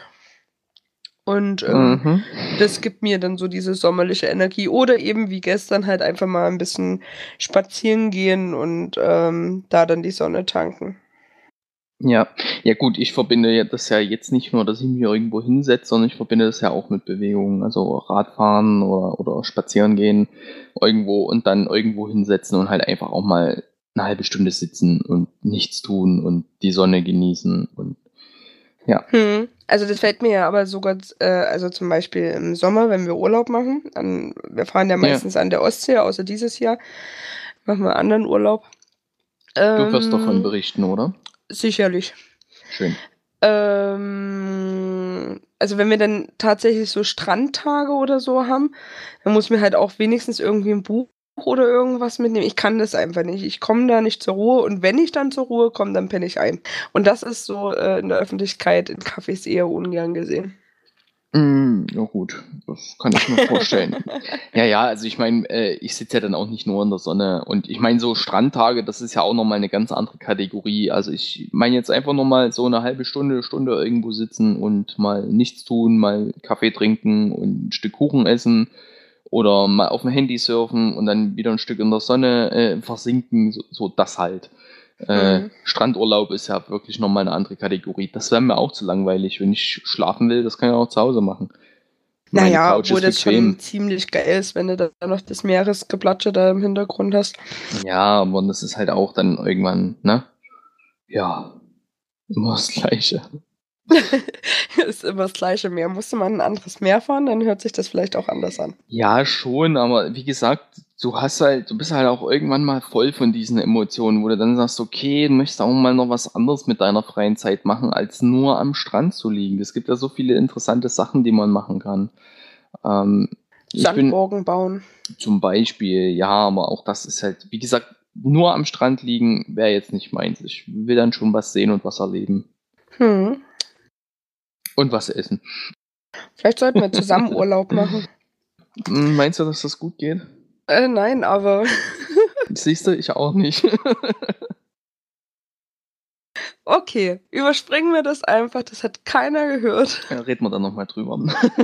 Und ähm, Mhm. das gibt mir dann so diese sommerliche Energie. Oder eben wie gestern halt einfach mal ein bisschen spazieren gehen und ähm, da dann die Sonne tanken. Ja, ja gut, ich verbinde ja das ja jetzt nicht nur, dass ich mich irgendwo hinsetze, sondern ich verbinde das ja auch mit Bewegung, also Radfahren oder, oder spazieren gehen irgendwo und dann irgendwo hinsetzen und halt einfach auch mal eine halbe Stunde sitzen und nichts tun und die Sonne genießen und ja. Hm. Also das fällt mir ja aber sogar, äh, also zum Beispiel im Sommer, wenn wir Urlaub machen, an, wir fahren ja Ja, meistens an der Ostsee, außer dieses Jahr, machen wir anderen Urlaub. du wirst davon Ähm, berichten, oder? sicherlich. Schön. Ähm, also wenn wir dann tatsächlich so Strandtage oder so haben, dann muss mir halt auch wenigstens irgendwie ein Buch oder irgendwas mitnehmen. Ich kann das einfach nicht. Ich komme da nicht zur Ruhe und wenn ich dann zur Ruhe komme, dann penne ich ein. Und das ist so äh, in der Öffentlichkeit in Cafés eher ungern gesehen. Mm, ja gut, das kann ich mir vorstellen. Ja, ja, also ich meine, äh, ich sitze ja dann auch nicht nur in der Sonne und ich meine so Strandtage, das ist ja auch nochmal eine ganz andere Kategorie. Also ich meine jetzt einfach nur mal so eine halbe Stunde, Stunde irgendwo sitzen und mal nichts tun, mal Kaffee trinken und ein Stück Kuchen essen oder mal auf dem Handy surfen und dann wieder ein Stück in der Sonne äh, versinken, so, so das halt. Äh, Mhm. Strandurlaub ist ja wirklich nochmal eine andere Kategorie. Das wäre mir auch zu langweilig. Wenn ich schlafen will, das kann ich auch zu Hause machen. Meine Naja, Couch obwohl ist das schon bequem. ziemlich geil ist, wenn du da noch das Meeresgeplatsche da im Hintergrund hast. Ja, aber das ist halt auch dann irgendwann, ne? Ja, immer das Gleiche. Ist immer das gleiche Meer. Musste man ein anderes Meer fahren, dann hört sich das vielleicht auch anders an. Ja, schon, aber wie gesagt, du hast halt, du bist halt auch irgendwann mal voll von diesen Emotionen, wo du dann sagst, okay, du möchtest auch mal noch was anderes mit deiner freien Zeit machen, als nur am Strand zu liegen. Es gibt ja so viele interessante Sachen, die man machen kann. Ähm, ich bin Sandburgen bauen. zum Beispiel, ja, aber auch das ist halt, wie gesagt, nur am Strand liegen wäre jetzt nicht meins. Ich will dann schon was sehen und was erleben. Hm. Und was essen. Vielleicht sollten wir zusammen Urlaub machen. Hm, Meinst du, dass das gut geht? Äh, nein, aber Siehst du, ich auch nicht. okay, überspringen wir das einfach. Das hat keiner gehört. Ja, reden wir dann nochmal drüber.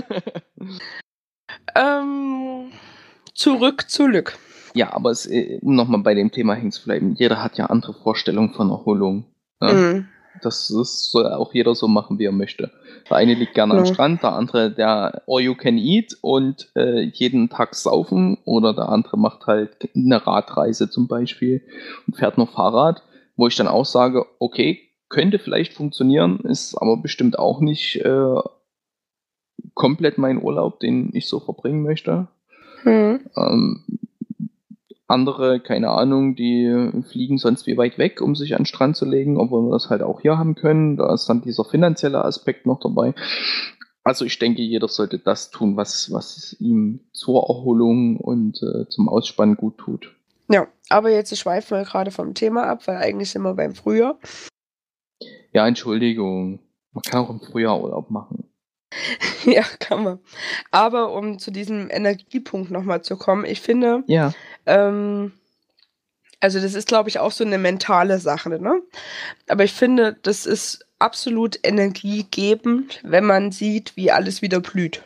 Ähm, zurück zu Lück. Ja, aber es, äh, um nochmal bei dem Thema hängen zu bleiben, jeder hat ja andere Vorstellungen von Erholung. Ne? Mhm. Das, das soll auch jeder so machen, wie er möchte. Der eine liegt gerne am Genau. Strand, der andere, der all you can eat und äh, jeden Tag saufen, oder der andere macht halt eine Radreise zum Beispiel und fährt noch Fahrrad, wo ich dann auch sage, okay, könnte vielleicht funktionieren, ist aber bestimmt auch nicht äh, komplett mein Urlaub, den ich so verbringen möchte. Mhm. Ähm, andere, keine Ahnung, die fliegen sonst wie weit weg, um sich an den Strand zu legen, obwohl wir das halt auch hier haben können. Da ist dann dieser finanzielle Aspekt noch dabei. Also ich denke, jeder sollte das tun, was, was ihm zur Erholung und äh, zum Ausspannen gut tut. Ja, aber jetzt schweifen wir gerade vom Thema ab, weil eigentlich sind wir beim Frühjahr. Ja, Entschuldigung. Man kann auch im Frühjahr Urlaub machen. Ja, kann man. Aber um zu diesem Energiepunkt nochmal zu kommen, ich finde, Ja. ähm, also das ist, glaube ich, auch so eine mentale Sache, ne? Aber ich finde, das ist absolut energiegebend, wenn man sieht, wie alles wieder blüht.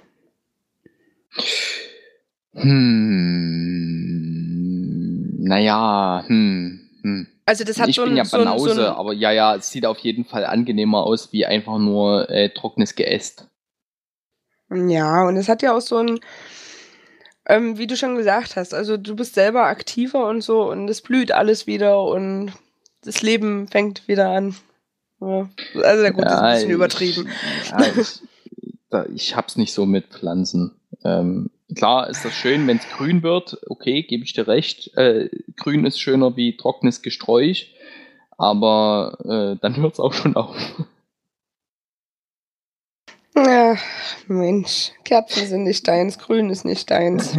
Hm. Naja, hm. hm. Also das hat Ich so bin ein, ja so ein, so Banause, ein, aber ja, ja, es sieht auf jeden Fall angenehmer aus, wie einfach nur äh, trockenes Geäst. ja, und es hat ja auch so ein, ähm, wie du schon gesagt hast, also du bist selber aktiver und so und es blüht alles wieder und das Leben fängt wieder an. Ja. Also na gut, das ist ein Ja, bisschen übertrieben. ich, ja, ich, da, ich hab's nicht so mit Pflanzen. Ähm, klar ist das schön, wenn es grün wird. Okay, gebe ich dir recht. Äh, grün ist schöner wie trockenes Gesträuch, aber äh, dann hört's auch schon auf. Ja, Mensch, Kerzen sind nicht deins, Grün ist nicht deins.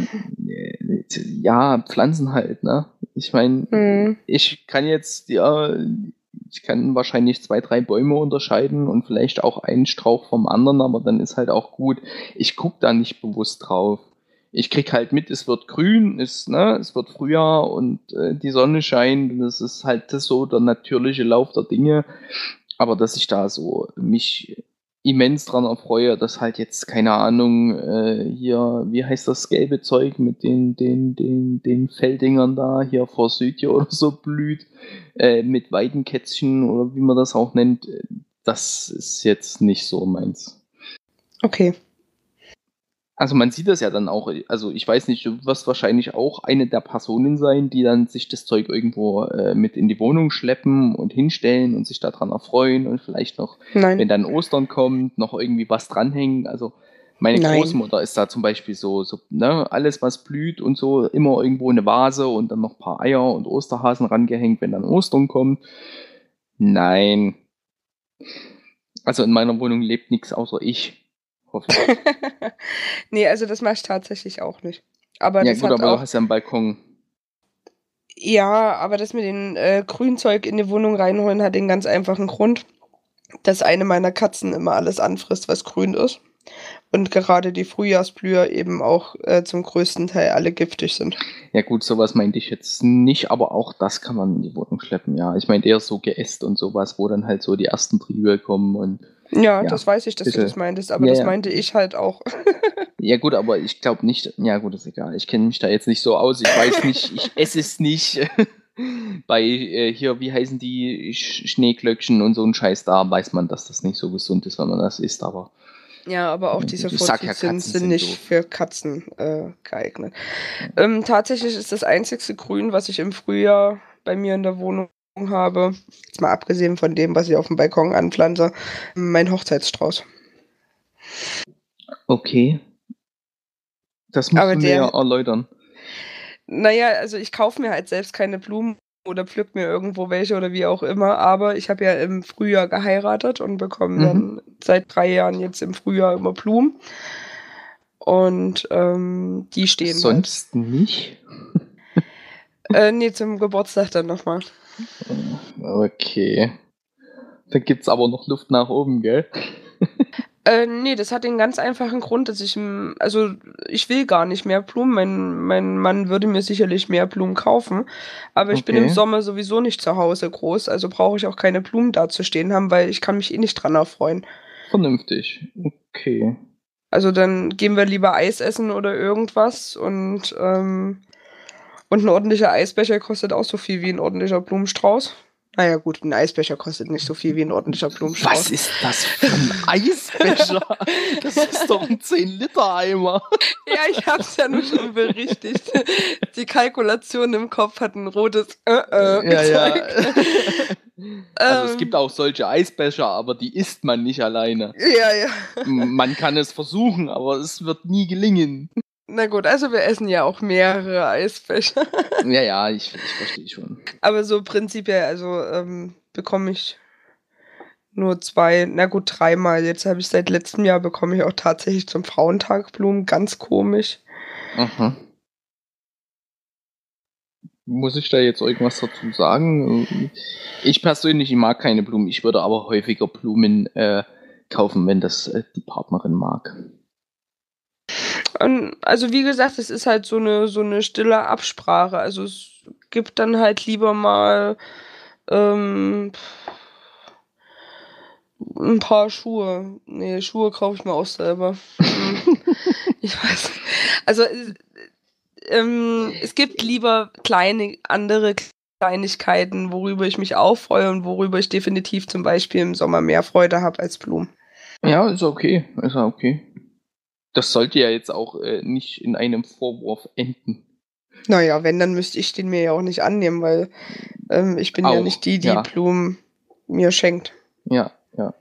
Ja, Pflanzen halt, ne? Ich meine, Hm. ich kann jetzt, ja, ich kann wahrscheinlich zwei, drei Bäume unterscheiden und vielleicht auch einen Strauch vom anderen, aber dann ist halt auch gut. Ich guck da nicht bewusst drauf. Ich krieg halt mit, es wird grün, es, ne, es wird Frühjahr und äh, die Sonne scheint und das ist halt das so der natürliche Lauf der Dinge. Aber dass ich da so mich immens dran erfreue, dass halt jetzt, keine Ahnung, äh, hier, wie heißt das gelbe Zeug mit den, den, den, den Felldingern da, hier vor Südje oder so blüht, äh, mit Weidenkätzchen oder wie man das auch nennt, das ist jetzt nicht so meins. Okay. Also man sieht das ja dann auch, also ich weiß nicht, du wirst wahrscheinlich auch eine der Personen sein, die dann sich das Zeug irgendwo äh, mit in die Wohnung schleppen und hinstellen und sich daran erfreuen und vielleicht noch, Nein. wenn dann Ostern kommt, noch irgendwie was dranhängen. Also meine Nein. Großmutter ist da zum Beispiel so, so ne, alles was blüht und so, immer irgendwo eine Vase und dann noch ein paar Eier und Osterhasen rangehängt, wenn dann Ostern kommt. Nein. Also in meiner Wohnung lebt nichts außer ich. Hoffe ich. Nee, also das mache ich tatsächlich auch nicht. Aber Ja das gut, hat aber du auch, hast ja einen Balkon. ja, aber das mit dem äh, Grünzeug in die Wohnung reinholen hat den ganz einfachen Grund, dass eine meiner Katzen immer alles anfrisst, was grün ist. Und gerade die Frühjahrsblüher eben auch äh, zum größten Teil alle giftig sind. Ja gut, sowas meinte ich jetzt nicht, aber auch das kann man in die Wohnung schleppen, ja. Ich meinte eher so Geäst und sowas, wo dann halt so die ersten Triebe kommen und Ja, ja, das weiß ich, dass du bisschen. das meintest, aber Ja, das ja. meinte ich halt auch. Ja gut, aber ich glaube nicht, ja gut, ist egal. Ich kenne mich da jetzt nicht so aus. Ich weiß nicht, ich esse es nicht. Bei äh, hier, wie heißen die Sch Schneeglöckchen und so ein Scheiß, da weiß man, dass das nicht so gesund ist, wenn man das isst, aber Ja, aber auch ja, diese gut, ich sag ja, Fortiziden Katzen sind sind nicht doof. für Katzen äh, geeignet. Ähm, tatsächlich ist das einzigste Grün, was ich im Frühjahr bei mir in der Wohnung habe, jetzt mal abgesehen von dem, was ich auf dem Balkon anpflanze, mein Hochzeitsstrauß. Okay, das musst Aber du mir ja der, erläutern. naja, also ich kaufe mir halt selbst keine Blumen oder pflück mir irgendwo welche oder wie auch immer, aber ich habe ja im Frühjahr geheiratet und bekomme Mhm. dann seit drei Jahren jetzt im Frühjahr immer Blumen. Und ähm, die stehen Sonst nicht? halt. Äh, nee, zum Geburtstag dann nochmal. Okay. Da gibt's aber noch Luft nach oben, gell? Äh, nee, das hat den ganz einfachen Grund, dass ich, m- also ich will gar nicht mehr Blumen. Mein, mein Mann würde mir sicherlich mehr Blumen kaufen, aber ich bin im Okay, Sommer sowieso nicht zu Hause groß, also brauche ich auch keine Blumen da zu stehen haben, weil ich kann mich eh nicht dran erfreuen. vernünftig. Okay. Also dann gehen wir lieber Eis essen oder irgendwas und, ähm, und ein ordentlicher Eisbecher kostet auch so viel wie ein ordentlicher Blumenstrauß. Naja gut, ein Eisbecher kostet nicht so viel wie ein ordentlicher Was Blumenstrauß. ist das für ein Eisbecher? Das ist doch ein zehn Liter Eimer. Ja, ich hab's ja nur schon berichtigt. Die Kalkulation im Kopf hat ein rotes äh, äh Ja, ja. gezeigt. Also es gibt Ähm, auch solche Eisbecher, aber die isst man nicht alleine. ja, ja. Man kann es versuchen, aber es wird nie gelingen. Na gut, also wir essen ja auch mehrere Eisbecher. Ja, ja, ich, ich verstehe schon. Aber so prinzipiell, also ähm, bekomme ich nur zwei, na gut, dreimal. Jetzt habe ich seit letztem Jahr bekomme ich auch tatsächlich zum Frauentag Blumen. Ganz komisch. Aha. Muss ich da jetzt irgendwas dazu sagen? Ich persönlich mag keine Blumen. Ich würde aber häufiger Blumen äh, kaufen, wenn das äh, die Partnerin mag. Und also wie gesagt, es ist halt so eine so eine stille Absprache. Also es gibt dann halt lieber mal ähm, ein paar Schuhe. Nee, Schuhe kaufe ich mir auch selber. Hm, ich weiß nicht. Also es, ähm, es gibt lieber kleine andere Kleinigkeiten, worüber ich mich auch freue und worüber ich definitiv zum Beispiel im Sommer mehr Freude habe als Blumen. Ja, ist okay. Ist ja okay. Das sollte ja jetzt auch äh, nicht in einem Vorwurf enden. Naja, wenn, dann müsste ich den mir ja auch nicht annehmen, weil ähm, ich bin ja Auch, nicht die, die ja. Blumen mir schenkt. Ja, ja.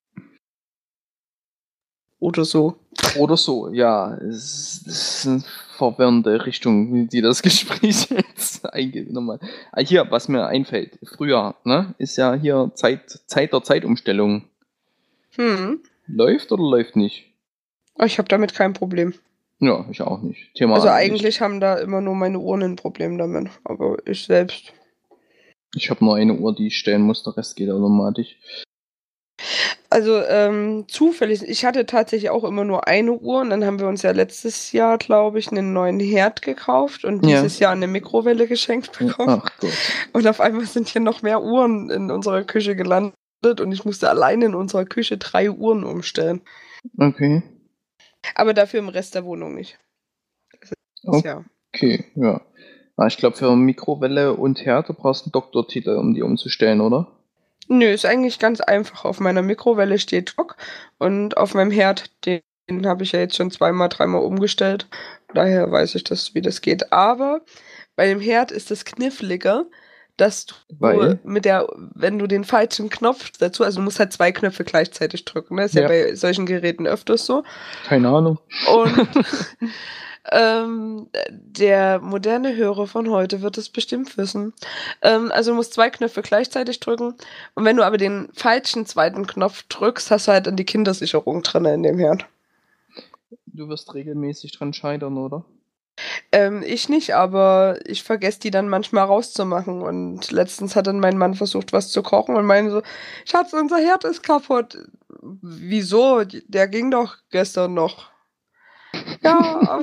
Oder so. Oder so, ja. Es ist eine verwirrende Richtung, die das Gespräch jetzt eingeht. Nochmal. Ah, hier, was mir einfällt, früher, ne, ist ja hier Zeit, Zeit der Zeitumstellung. Hm. Läuft oder läuft nicht? Aber ich habe damit kein Problem. Ja, ich auch nicht. Thema Also an sich. eigentlich haben da immer nur meine Uhren ein Problem damit. Aber ich selbst. Ich habe nur eine Uhr, die ich stellen muss, der Rest geht automatisch. Also ähm, zufällig, ich hatte tatsächlich auch immer nur eine Uhr und dann haben wir uns ja letztes Jahr, glaube ich, einen neuen Herd gekauft und Ja. dieses Jahr eine Mikrowelle geschenkt bekommen. Ach Gott. Und auf einmal sind hier noch mehr Uhren in unserer Küche gelandet und ich musste alleine in unserer Küche drei Uhren umstellen. Okay. Aber dafür im Rest der Wohnung nicht. Das ist ja. Okay, ja. Ah, ich glaube, für Mikrowelle und Herd du brauchst einen Doktortitel, um die umzustellen, oder? Nö, ist eigentlich ganz einfach. Auf meiner Mikrowelle steht Wok und auf meinem Herd, den, den habe ich ja jetzt schon zweimal, dreimal umgestellt. Daher weiß ich das, wie das geht. Aber bei dem Herd ist es kniffliger, dass du Weil? mit der, wenn du den falschen Knopf dazu, also du musst halt zwei Knöpfe gleichzeitig drücken, ne? Ist ja, Ja. bei solchen Geräten öfters so. Keine Ahnung. Und ähm, der moderne Hörer von heute wird es bestimmt wissen. Ähm, also du musst zwei Knöpfe gleichzeitig drücken. Und wenn du aber den falschen zweiten Knopf drückst, hast du halt dann die Kindersicherung drin in dem Herd. Du wirst regelmäßig dran scheitern, oder? Ähm, ich nicht, aber ich vergesse die dann manchmal rauszumachen. Und letztens hat dann mein Mann versucht, was zu kochen und meinte so, Schatz, unser Herd ist kaputt. Wieso? Der ging doch gestern noch. Ja,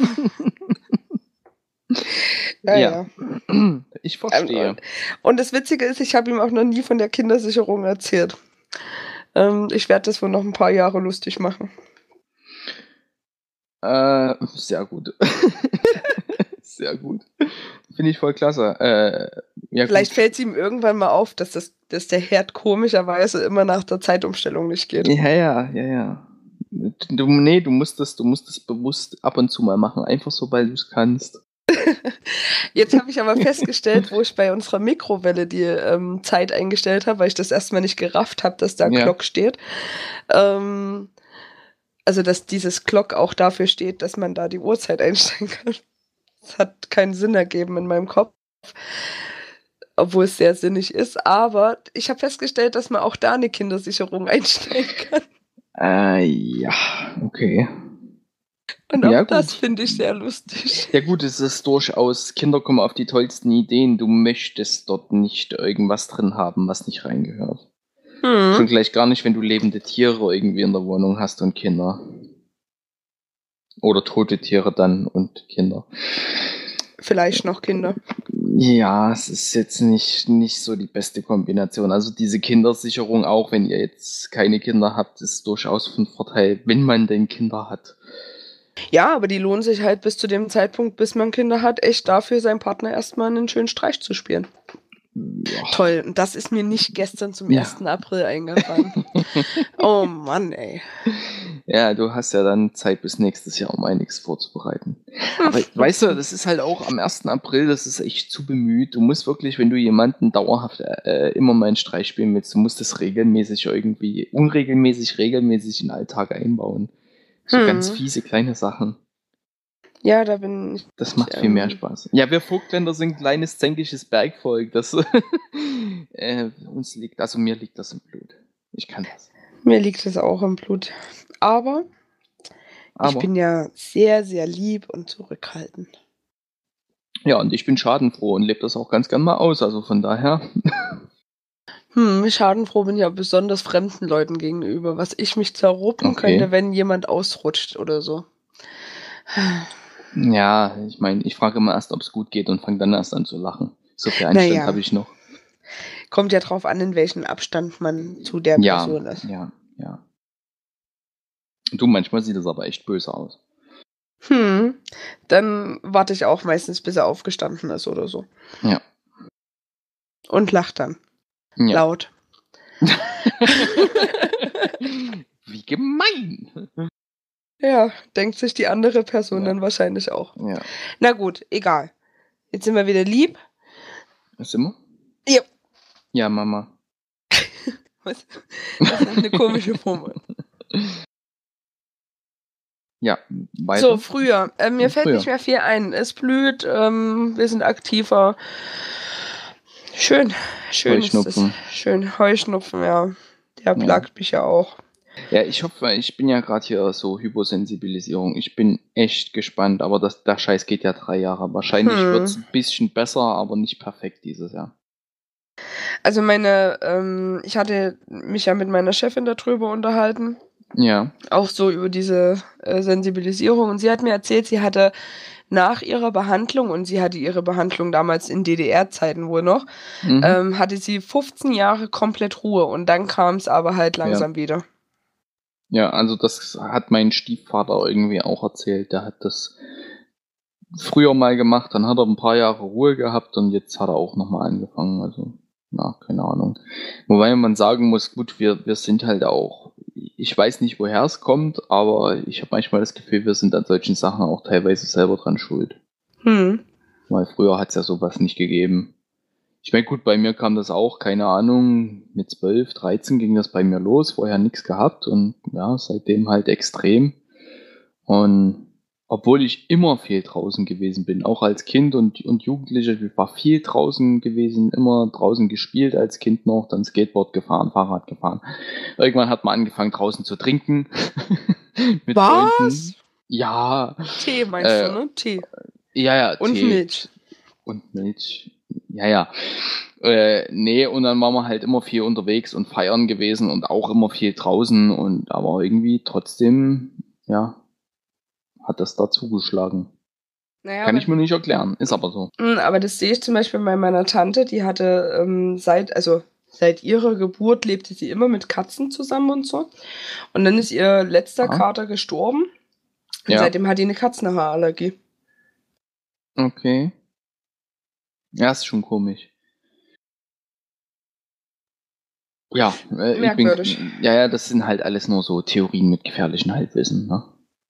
ja, Ja, ja. ich Ähm, verstehe. Und, und das Witzige ist, ich habe ihm auch noch nie von der Kindersicherung erzählt. Ähm, ich werde das wohl noch ein paar Jahre lustig machen. Äh, sehr gut. Sehr gut. Finde ich voll klasse. Äh, ja, Vielleicht gut. fällt es ihm irgendwann mal auf, dass, das, dass der Herd komischerweise immer nach der Zeitumstellung nicht geht. Ja, ja, ja, ja. Du, nee, du musst das, du musst das bewusst ab und zu mal machen. Einfach so, weil du es kannst. Jetzt habe ich aber festgestellt, wo ich bei unserer Mikrowelle die ähm, Zeit eingestellt habe, weil ich das erstmal nicht gerafft habe, dass da Ja. Glock steht. Ähm, also, dass dieses Glock auch dafür steht, dass man da die Uhrzeit einstellen kann. Das hat keinen Sinn ergeben in meinem Kopf, obwohl es sehr sinnig ist. Aber ich habe festgestellt, dass man auch da eine Kindersicherung einstellen kann. Äh, ja, okay. Und auch Ja, das gut. finde ich sehr lustig. Ja gut, es ist durchaus, Kinder kommen auf die tollsten Ideen. Du möchtest dort nicht irgendwas drin haben, was nicht reingehört. Schon Hm. gleich gar nicht, wenn du lebende Tiere irgendwie in der Wohnung hast und Kinder. Oder tote Tiere dann und Kinder. Vielleicht noch Kinder. Ja, es ist jetzt nicht, nicht so die beste Kombination. Also diese Kindersicherung, auch wenn ihr jetzt keine Kinder habt, ist durchaus von Vorteil, wenn man denn Kinder hat. Ja, aber die lohnen sich halt bis zu dem Zeitpunkt, bis man Kinder hat, echt dafür, seinem Partner erstmal einen schönen Streich zu spielen. Ja. Toll, und das ist mir nicht gestern zum Ja. ersten April eingefallen. Oh Mann, ey. Ja, du hast ja dann Zeit bis nächstes Jahr, um einiges vorzubereiten. Aber weißt du, das ist halt auch am ersten April, das ist echt zu bemüht. Du musst wirklich, wenn du jemanden dauerhaft äh, immer mal einen Streich spielen willst, du musst das regelmäßig irgendwie, unregelmäßig, regelmäßig in den Alltag einbauen. So Hm. ganz fiese kleine Sachen. Ja, da bin ich. Das macht viel ähm, mehr Spaß. Ja, wir Vogtländer sind ein kleines zänkisches Bergvolk. Das äh, uns liegt, also mir liegt das im Blut. Ich kann das. Mir liegt es auch im Blut. Aber, Aber ich bin ja sehr, sehr lieb und zurückhaltend. ja, und ich bin schadenfroh und lebe das auch ganz gern mal aus. Also von daher. Hm, schadenfroh bin ich ja besonders fremden Leuten gegenüber, was ich mich zerruppen Okay. könnte, wenn jemand ausrutscht oder so. Ja, ich meine, ich frage immer erst, ob es gut geht und fange dann erst an zu lachen. So viel Einstand Naja. habe ich noch. Kommt ja drauf an, in welchem Abstand man zu der Ja, Person ist. ja, ja. Du, manchmal sieht das aber echt böse aus. Hm, dann warte ich auch meistens, bis er aufgestanden ist oder so. Ja. Und lacht dann. Ja. Laut. Wie gemein. Ja, denkt sich die andere Person Ja. dann wahrscheinlich auch. Ja. Na gut, egal. Jetzt sind wir wieder lieb. Was immer? Ja. Ja, Mama. Was? Das ist eine komische Formel. Ja, weiter. So, früher. Äh, mir fällt Früher. nicht mehr viel ein. Es blüht, ähm, wir sind aktiver. Schön. Schön ist Heuschnupfen. es. Schön. Heuschnupfen, ja. Der plagt mich ja auch. Ja, ich hoffe, ich bin ja gerade hier so Hyposensibilisierung. Ich bin echt gespannt, aber das, der Scheiß geht ja drei Jahre. Wahrscheinlich Hm. wird es ein bisschen besser, aber nicht perfekt dieses Jahr. Also meine, ähm, ich hatte mich ja mit meiner Chefin darüber unterhalten. Ja. Auch so über diese äh, Sensibilisierung. Und sie hat mir erzählt, sie hatte nach ihrer Behandlung, und sie hatte ihre Behandlung damals in D D R-Zeiten wohl noch, Mhm. ähm, hatte sie fünfzehn Jahre komplett Ruhe. Und dann kam es aber halt langsam wieder. Ja, also das hat mein Stiefvater irgendwie auch erzählt. Der hat das früher mal gemacht, dann hat er ein paar Jahre Ruhe gehabt und jetzt hat er auch nochmal angefangen. Also, na, keine Ahnung. Wobei man sagen muss, gut, wir, wir sind halt auch, ich weiß nicht, woher es kommt, aber ich habe manchmal das Gefühl, wir sind an solchen Sachen auch teilweise selber dran schuld. Hm. Weil früher hat es ja sowas nicht gegeben. Ich meine, gut, bei mir kam das auch, keine Ahnung, mit zwölf, dreizehn ging das bei mir los, vorher nichts gehabt und ja, seitdem halt extrem. Und obwohl ich immer viel draußen gewesen bin, auch als Kind und, und Jugendlicher, ich war viel draußen gewesen, immer draußen gespielt als Kind noch, dann Skateboard gefahren, Fahrrad gefahren. Irgendwann hat man angefangen draußen zu trinken. Mit Was? Freunden. Ja. Tee meinst Äh, du, ne? Tee. Ja, ja, Und Tee Milch. und Milch. Ja, ja. Äh, nee, und dann waren wir halt immer viel unterwegs und feiern gewesen und auch immer viel draußen und aber irgendwie trotzdem, ja, hat das da zugeschlagen. Naja, Kann aber, ich mir nicht erklären, ist aber so. mh, aber das sehe ich zum Beispiel bei meiner Tante, die hatte ähm, seit, also seit ihrer Geburt lebte sie immer mit Katzen zusammen und so. Und dann ist ihr letzter Ah, Kater gestorben und ja, seitdem hat die eine Katzenhaarallergie. okay. Ja, ist schon komisch. Ja, äh, ich bin, Merkwürdig. ja, ja, das sind halt alles nur so Theorien mit gefährlichen Halbwissen, ne?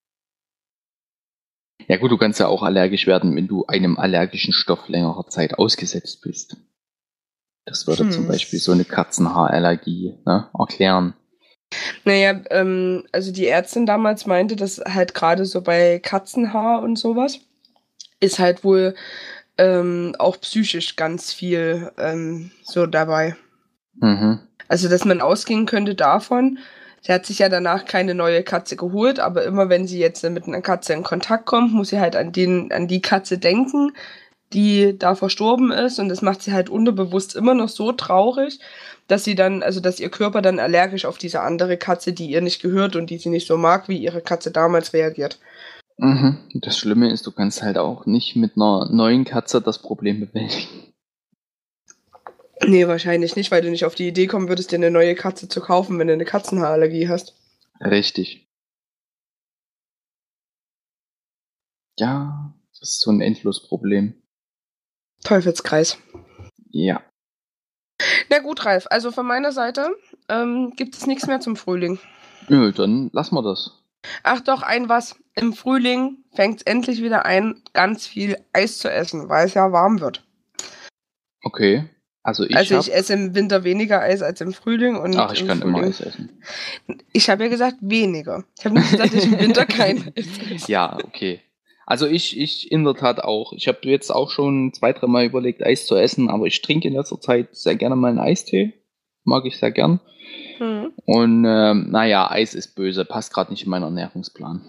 Ja gut, du kannst ja auch allergisch werden, wenn du einem allergischen Stoff längere Zeit ausgesetzt bist. Das würde zum Hm. Beispiel so eine Katzenhaarallergie, ne, erklären. Naja, ähm, also die Ärztin damals meinte, dass halt gerade so bei Katzenhaar und sowas ist halt wohl ähm, auch psychisch ganz viel ähm, so dabei. Mhm. Also, dass man ausgehen könnte davon, sie hat sich ja danach keine neue Katze geholt, aber immer wenn sie jetzt mit einer Katze in Kontakt kommt, muss sie halt an den, an die Katze denken, die da verstorben ist. Und das macht sie halt unterbewusst immer noch so traurig, dass sie dann, also dass ihr Körper dann allergisch auf diese andere Katze, die ihr nicht gehört und die sie nicht so mag, wie ihre Katze damals reagiert. Mhm. Das Schlimme ist, du kannst halt auch nicht mit einer neuen Katze das Problem bewältigen. Nee, wahrscheinlich nicht, weil du nicht auf die Idee kommen würdest, dir eine neue Katze zu kaufen, wenn du eine Katzenhaarallergie hast. Richtig. Ja, das ist so ein Endlosproblem. Teufelskreis. Ja. Na gut, Ralf, also von meiner Seite ähm, gibt es nichts mehr zum Frühling. Nö, dann lassen wir das. Ach doch, ein was. Im Frühling fängt es endlich wieder an, ganz viel Eis zu essen, weil es ja warm wird. Okay. Also ich Also hab. ich esse im Winter weniger Eis als im Frühling und Ach, ich im kann immer Frühling. Eis essen. Ich habe ja gesagt weniger. Ich habe nicht gesagt, dass ich im Winter kein Eis esse. Ja, okay. Also ich, ich in der Tat auch. Ich habe jetzt auch schon zwei, dreimal überlegt, Eis zu essen, aber ich trinke in letzter Zeit sehr gerne mal einen Eistee. Mag ich sehr gern. Hm. Und ähm, naja, Eis ist böse, passt gerade nicht in meinen Ernährungsplan.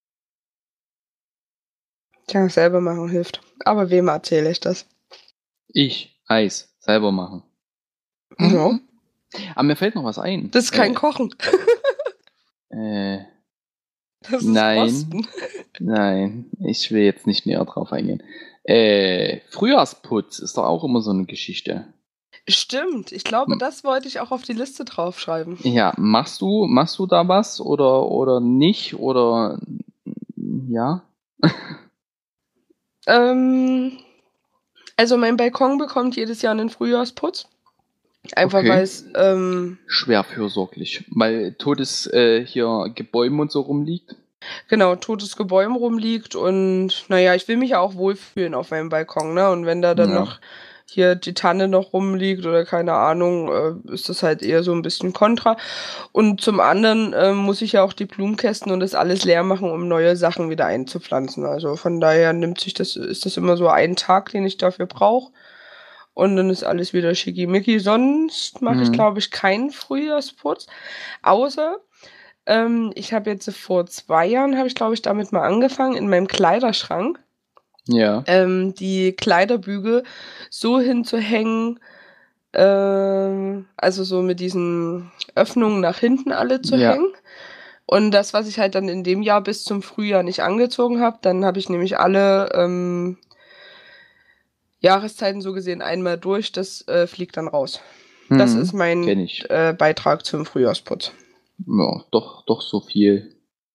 Tja, selber machen hilft. Aber wem erzähle ich das? Ich, Eis, selber machen. Ja. Aber mir fällt noch was ein. Das ist kein Kochen. Äh, äh, Das ist nein, Rosten. nein, ich will jetzt nicht näher drauf eingehen. Äh, Frühjahrsputz ist doch auch immer so eine Geschichte. Stimmt. Ich glaube, M- das wollte ich auch auf die Liste draufschreiben. Ja, machst du, machst du da was oder, oder nicht? Oder ja? Ähm, also mein Balkon bekommt jedes Jahr einen Frühjahrsputz. Einfach weil Okay. es, ähm, Schwer fürsorglich. Weil totes äh, hier Gebäume und so rumliegt. genau, totes Gebäude rumliegt und naja, ich will mich ja auch wohlfühlen auf meinem Balkon, ne? Und wenn da dann Ja. noch hier die Tanne noch rumliegt oder keine Ahnung, äh, ist das halt eher so ein bisschen kontra. Und zum anderen ähm, muss ich ja auch die Blumenkästen und das alles leer machen, um neue Sachen wieder einzupflanzen. Also von daher nimmt sich das, ist das immer so ein Tag, den ich dafür brauche. Und dann ist alles wieder schickimicki. Sonst mache ich, Mhm. glaube ich, keinen Frühjahrsputz. Außer, ähm, ich habe jetzt vor zwei Jahren, habe ich, glaube ich, damit mal angefangen, in meinem Kleiderschrank Ja. ähm, die Kleiderbügel so hinzuhängen, ähm, also so mit diesen Öffnungen nach hinten alle zu Ja. hängen. Und das, was ich halt dann in dem Jahr bis zum Frühjahr nicht angezogen habe, dann habe ich nämlich alle ähm, Jahreszeiten so gesehen einmal durch, das äh, fliegt dann raus. Das ist Mhm. mein Kenn ich. äh, Beitrag zum Frühjahrsputz. Ja, doch, doch so viel.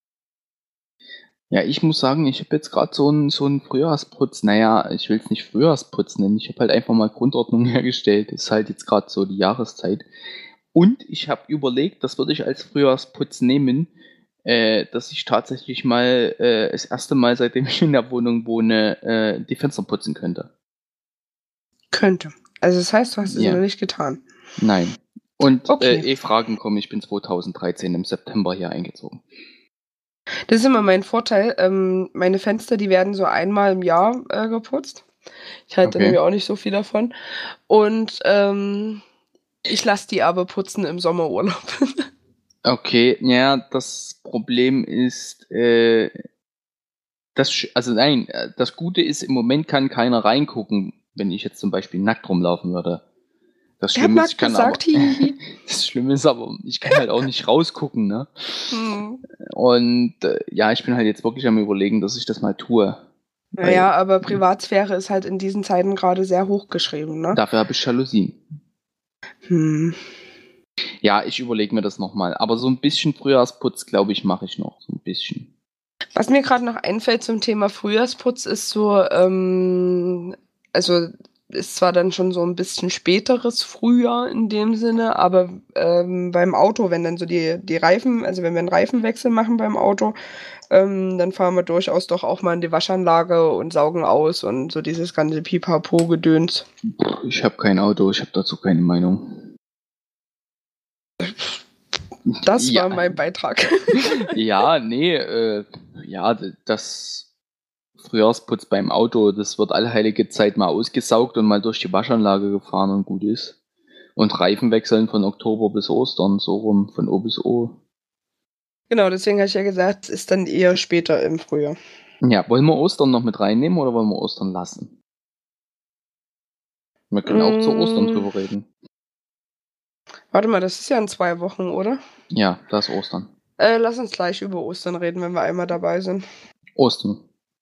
Ja, ich muss sagen, ich habe jetzt gerade so einen so einen Frühjahrsputz. Naja, ich will es nicht Frühjahrsputz nennen. Ich habe halt einfach mal Grundordnung hergestellt. Ist halt jetzt gerade so die Jahreszeit. Und ich habe überlegt, das würde ich als Frühjahrsputz nehmen, äh, dass ich tatsächlich mal äh, das erste Mal, seitdem ich in der Wohnung wohne, äh, die Fenster putzen könnte. Könnte. Also das heißt, du hast es Ja, noch nicht getan. nein. Und Okay. äh, eh Fragen kommen, ich bin zweitausenddreizehn im September hier eingezogen. Das ist immer mein Vorteil. Ähm, meine Fenster, die werden so einmal im Jahr äh, geputzt. Ich halte Okay. nämlich auch nicht so viel davon. Und ähm, ich lasse die aber putzen im Sommerurlaub. Okay, ja, das Problem ist, äh, das, sch- also nein, äh, das Gute ist, im Moment kann keiner reingucken, wenn ich jetzt zum Beispiel nackt rumlaufen würde. Das Ich hab Schlimme ist, ich nackt kann aber, gesagt, hihihi. das Schlimme ist aber, ich kann halt auch nicht rausgucken, ne? Hm. Und äh, ja, ich bin halt jetzt wirklich am Überlegen, dass ich das mal tue. Naja, Weil aber Privatsphäre ist halt in diesen Zeiten gerade sehr hochgeschrieben, ne? dafür habe ich Jalousien. Hm. Ja, ich überlege mir das nochmal. Aber so ein bisschen Frühjahrsputz, glaube ich, mache ich noch. So ein bisschen. Was mir gerade noch einfällt zum Thema Frühjahrsputz ist so, ähm, also ist zwar dann schon so ein bisschen späteres Frühjahr in dem Sinne, aber ähm, beim Auto, wenn dann so die, die Reifen, also wenn wir einen Reifenwechsel machen beim Auto, ähm, dann fahren wir durchaus doch auch mal in die Waschanlage und saugen aus und so dieses ganze Pipapo-Gedöns. Ich habe kein Auto, ich habe dazu keine Meinung. Das Ja. war mein Beitrag. Ja, nee, äh, ja, d- das Frühjahrsputz beim Auto, das wird alle heilige Zeit mal ausgesaugt und mal durch die Waschanlage gefahren und gut ist. Und Reifen wechseln von Oktober bis Ostern, so rum, von O bis O. Genau, deswegen habe ich ja gesagt, es ist dann eher später im Frühjahr. Ja, wollen wir Ostern noch mit reinnehmen oder wollen wir Ostern lassen? Wir können auch zu Ostern Mm, drüber reden. Warte mal, das ist ja in zwei Wochen, oder? Ja, das ist Ostern. Äh, lass uns gleich über Ostern reden, wenn wir einmal dabei sind. Ostern.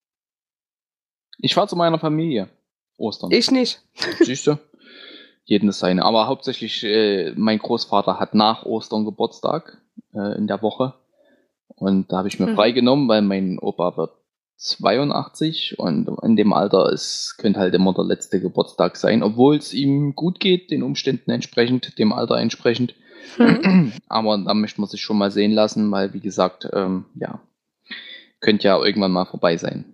Ich fahre zu meiner Familie. Ostern. Ich nicht. Siehst du? Jeden das seine. Aber hauptsächlich, äh, mein Großvater hat nach Ostern Geburtstag äh, in der Woche. Und da habe ich mir Mhm. freigenommen, weil mein Opa wird zweiundachtzig und in dem Alter ist, könnte halt immer der letzte Geburtstag sein, obwohl es ihm gut geht, den Umständen entsprechend, dem Alter entsprechend. Hm. Aber da möchte man sich schon mal sehen lassen, weil wie gesagt, ähm, ja, könnte ja irgendwann mal vorbei sein.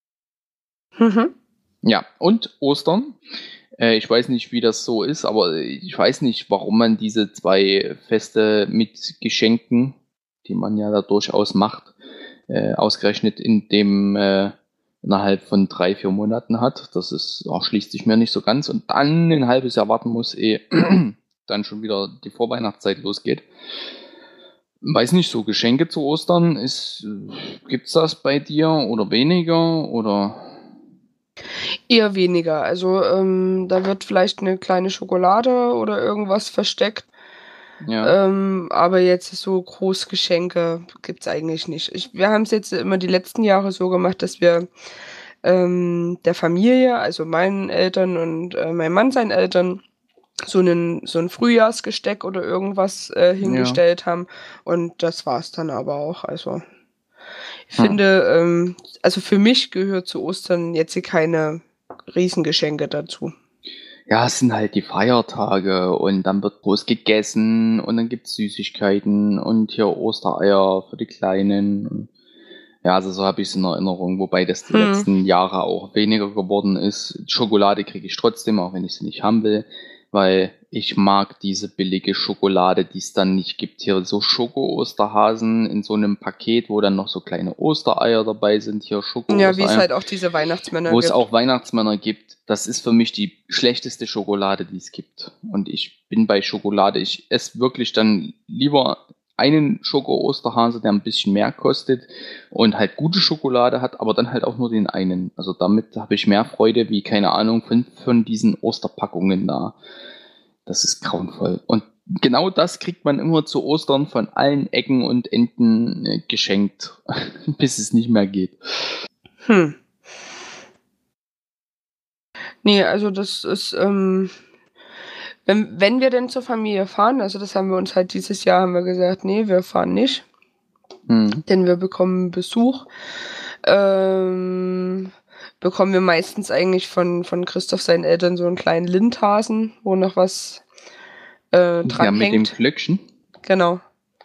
Mhm. Ja, und Ostern. Äh, ich weiß nicht, wie das so ist, aber ich weiß nicht, warum man diese zwei Feste mit Geschenken, die man ja da durchaus macht, äh, ausgerechnet in dem äh, innerhalb von drei, vier Monaten hat. Das ist, oh, schließt sich mir nicht so ganz. Und dann ein halbes Jahr warten muss, ehe dann schon wieder die Vorweihnachtszeit losgeht. Weiß nicht, so Geschenke zu Ostern, ist, gibt's das bei dir oder weniger oder? Eher weniger. Also ähm, da wird vielleicht eine kleine Schokolade oder irgendwas versteckt. Ja, Ähm, aber jetzt so Großgeschenke gibt's eigentlich nicht. Ich, wir haben es jetzt immer die letzten Jahre so gemacht, dass wir ähm, der Familie, also meinen Eltern und äh, meinem Mann seinen Eltern, so einen so ein Frühjahrsgesteck oder irgendwas äh, ja. hingestellt haben. Und das war's dann aber auch. Also ich Hm. finde, ähm, also für mich gehört zu Ostern jetzt hier keine Riesengeschenke dazu. Ja, es sind halt die Feiertage und dann wird groß gegessen und dann gibt's Süßigkeiten und hier Ostereier für die Kleinen. Ja, also so habe ich es in Erinnerung, wobei das die Hm. letzten Jahre auch weniger geworden ist. Schokolade kriege ich trotzdem, auch wenn ich sie nicht haben will, weil ich mag diese billige Schokolade, die es dann nicht gibt. Hier so Schoko-Osterhasen in so einem Paket, wo dann noch so kleine Ostereier dabei sind. Hier Ja, wie es Schoko-Ostereier, halt auch diese Weihnachtsmänner wo es gibt. auch Weihnachtsmänner gibt. Das ist für mich die schlechteste Schokolade, die es gibt. Und ich bin bei Schokolade. Ich esse wirklich dann lieber einen Schoko-Osterhase, der ein bisschen mehr kostet und halt gute Schokolade hat, aber dann halt auch nur den einen. Also damit habe ich mehr Freude wie, keine Ahnung, von, von diesen Osterpackungen da. Das ist grauenvoll. Und genau das kriegt man immer zu Ostern von allen Ecken und Enden äh, geschenkt, bis es nicht mehr geht. Hm. Nee, also das ist, ähm, wenn, wenn wir denn zur Familie fahren, also das haben wir uns halt dieses Jahr, haben wir gesagt, nee, wir fahren nicht, Hm. denn wir bekommen Besuch. Ähm, bekommen wir meistens eigentlich von, von Christoph seinen Eltern so einen kleinen Lindhasen, wo noch was äh, dran Ja, mit dem hängt. Glöckchen. Genau.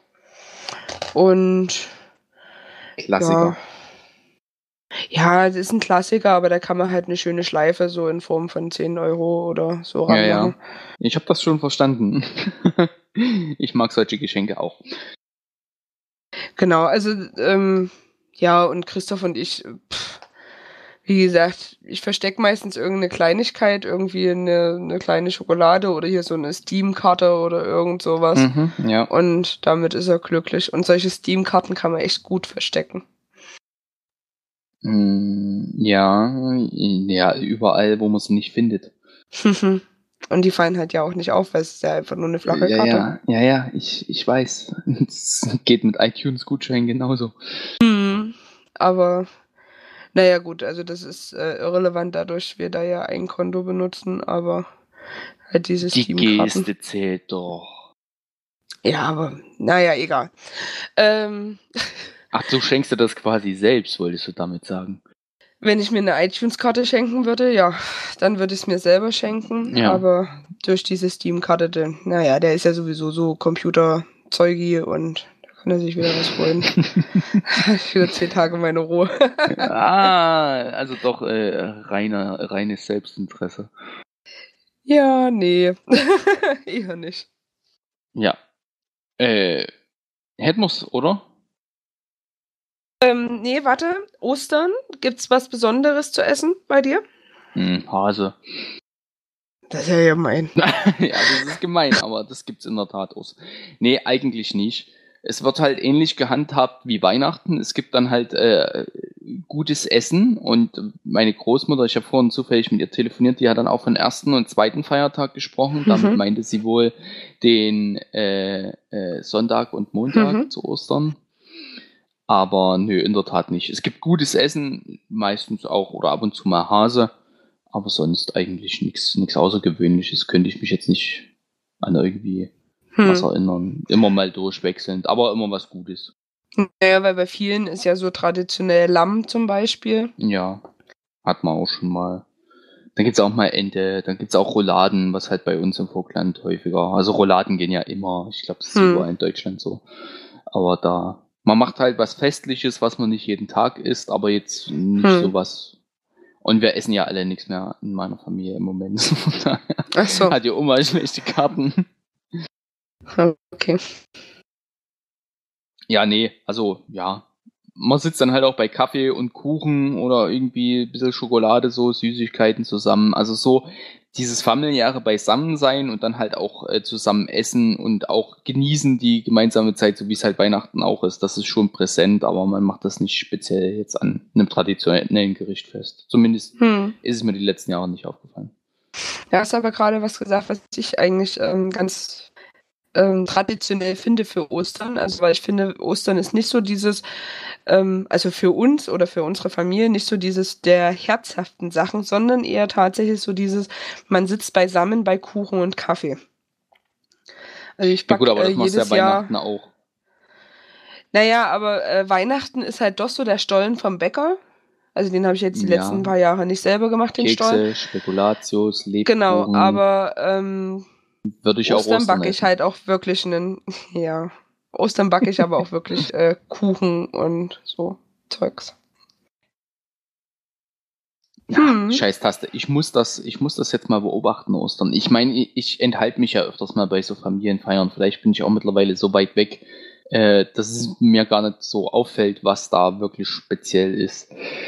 Und Klassiker. ja, das ist ein Klassiker, aber da kann man halt eine schöne Schleife so in Form von zehn Euro oder so Ja, ranmachen. ja. Ich habe das schon verstanden. Ich mag solche Geschenke auch. Genau, also ähm, ja, und Christoph und ich, pff, wie gesagt, ich verstecke meistens irgendeine Kleinigkeit, irgendwie eine, eine kleine Schokolade oder hier so eine Steam-Karte oder irgend sowas. Mhm, ja. Und damit ist er glücklich. Und solche Steam-Karten kann man echt gut verstecken. Mm, ja, ja, überall, wo man sie nicht findet. Und die fallen halt ja auch nicht auf, weil es ist ja einfach nur eine flache Ja, Karte. ja, ja, ja, ich, ich weiß. Es geht mit iTunes-Gutschein genauso. Hm, aber naja gut, also das ist äh, irrelevant, dadurch wir da ja ein Konto benutzen, aber halt diese Die Steam-Karten. Geste zählt doch. Ja, aber naja, egal. Ähm, Ach, du schenkst dir das quasi selbst, wolltest du damit sagen? Wenn ich mir eine iTunes-Karte schenken würde, ja, dann würde ich es mir selber schenken. Ja. Aber durch diese Steam-Karte, denn, naja, der ist ja sowieso so Computerzeugi und da kann er sich wieder was holen. Ich wieder zehn Tage meine Ruhe. Ah, also doch äh, reiner, reines Selbstinteresse. Ja, nee. Eher nicht. Ja. Äh, hätten wir's, oder? Ähm, nee, warte. Ostern, gibt's was Besonderes zu essen bei dir? Hm, Hase. Das ist ja gemein. Ja, das ist gemein, aber das gibt's in der Tat aus. Nee, eigentlich nicht. Es wird halt ähnlich gehandhabt wie Weihnachten. Es gibt dann halt äh, gutes Essen und meine Großmutter, ich habe vorhin zufällig mit ihr telefoniert, die hat dann auch von ersten und zweiten Feiertag gesprochen. Damit Mhm. meinte sie wohl den äh, äh, Sonntag und Montag Mhm. zu Ostern. Aber nö, in der Tat nicht. Es gibt gutes Essen, meistens auch oder ab und zu mal Hase, aber sonst eigentlich nichts nichts Außergewöhnliches. Könnte ich mich jetzt nicht an irgendwie was Hm. erinnern. Immer mal durchwechselnd, aber immer was Gutes. Naja, weil bei vielen ist ja so traditionell Lamm zum Beispiel. Ja, hat man auch schon mal. Dann gibt's auch mal Ente, dann gibt's auch Rouladen, was halt bei uns im Vogtland häufiger. Also Rouladen gehen ja immer. Ich glaube, das ist Hm. überall in Deutschland so. Aber da, man macht halt was Festliches, was man nicht jeden Tag isst, aber jetzt nicht Hm. sowas. Und wir essen ja alle nichts mehr in meiner Familie im Moment. Von daher Ach so. hat die Oma schlechte Karten. Okay. Ja, nee, also ja. Man sitzt dann halt auch bei Kaffee und Kuchen oder irgendwie ein bisschen Schokolade, so Süßigkeiten zusammen. Also so dieses familiäre Beisammensein und dann halt auch äh, zusammen essen und auch genießen die gemeinsame Zeit, so wie es halt Weihnachten auch ist. Das ist schon präsent, aber man macht das nicht speziell jetzt an einem traditionellen Gericht fest. Zumindest Hm. ist es mir die letzten Jahre nicht aufgefallen. Du hast aber gerade was gesagt, was ich eigentlich ähm, ganz ähm, traditionell finde für Ostern. Also, weil ich finde, Ostern ist nicht so dieses, ähm, also für uns oder für unsere Familie, nicht so dieses der herzhaften Sachen, sondern eher tatsächlich so dieses, man sitzt beisammen bei Kuchen und Kaffee. Also ich Ja gut, back aber äh, das machst du ja jedes Jahr. Weihnachten auch. Naja, aber äh, Weihnachten ist halt doch so der Stollen vom Bäcker. Also den habe ich jetzt die letzten Ja, paar Jahre nicht selber gemacht, den Stollen. Kekse, Spekulatius, Genau, Lebkuchen, aber ähm, würde ich auch Ostern Ostern backe ich essen. halt auch wirklich einen, ja, Ostern backe ich aber auch wirklich äh, Kuchen und so Zeugs. Ja, Hm. scheiß Taste. Ich muss das, ich muss das jetzt mal beobachten, Ostern. Ich meine, ich enthalte mich ja öfters mal bei so Familienfeiern. Vielleicht bin ich auch mittlerweile so weit weg, äh, dass es mir gar nicht so auffällt, was da wirklich speziell ist.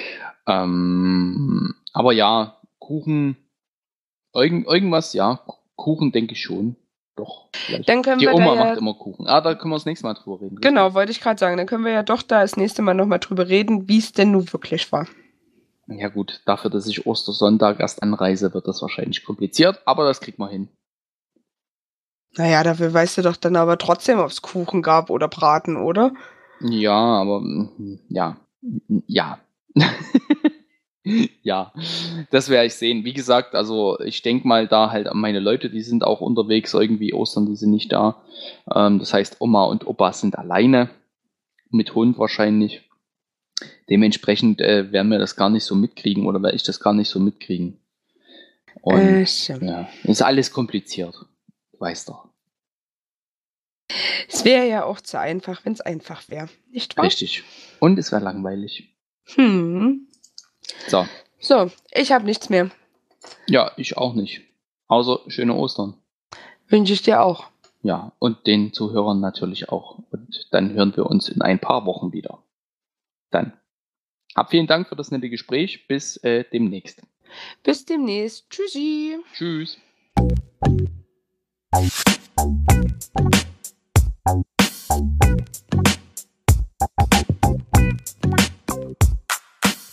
Ähm, aber ja, Kuchen, irgend, irgendwas, ja, Kuchen denke ich schon. Doch, vielleicht. Dann können Die wir da Oma ja, macht immer Kuchen. Ah, da können wir das nächste Mal drüber reden. Richtig? genau, wollte ich gerade sagen, dann können wir ja doch da das nächste Mal nochmal drüber reden, wie es denn nun wirklich war. Ja gut, dafür, dass ich Ostersonntag erst anreise, wird das wahrscheinlich kompliziert, aber das kriegt man hin. Naja, dafür weißt du doch dann aber trotzdem, ob es Kuchen gab oder Braten, oder? Ja, aber mm, ja, mm, ja. Ja, das werde ich sehen. Wie gesagt, also ich denke mal da halt an meine Leute, die sind auch unterwegs, irgendwie Ostern, die sind nicht da. Ähm, das heißt, Oma und Opa sind alleine, mit Hund wahrscheinlich. Dementsprechend äh, werden wir das gar nicht so mitkriegen oder werde ich das gar nicht so mitkriegen. Und Äh, so. ja, ist alles kompliziert, weißt du. Es wäre ja auch zu einfach, wenn es einfach wäre, nicht wahr? Richtig. Und es wäre langweilig. Hm. So. So, ich habe nichts mehr. Ja, ich auch nicht. Außer schöne Ostern. Wünsche ich dir auch. Ja, und den Zuhörern natürlich auch. Und dann hören wir uns in ein paar Wochen wieder. Dann. Hab vielen Dank für das nette Gespräch. Bis äh, demnächst. Bis demnächst. Tschüssi. Tschüss.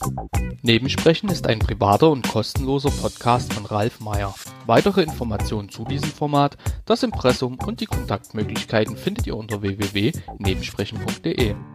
Nebensprechen ist ein privater und kostenloser Podcast von Ralf Meyer. Weitere Informationen zu diesem Format, das Impressum und die Kontaktmöglichkeiten findet ihr unter w w w punkt nebensprechen punkt de.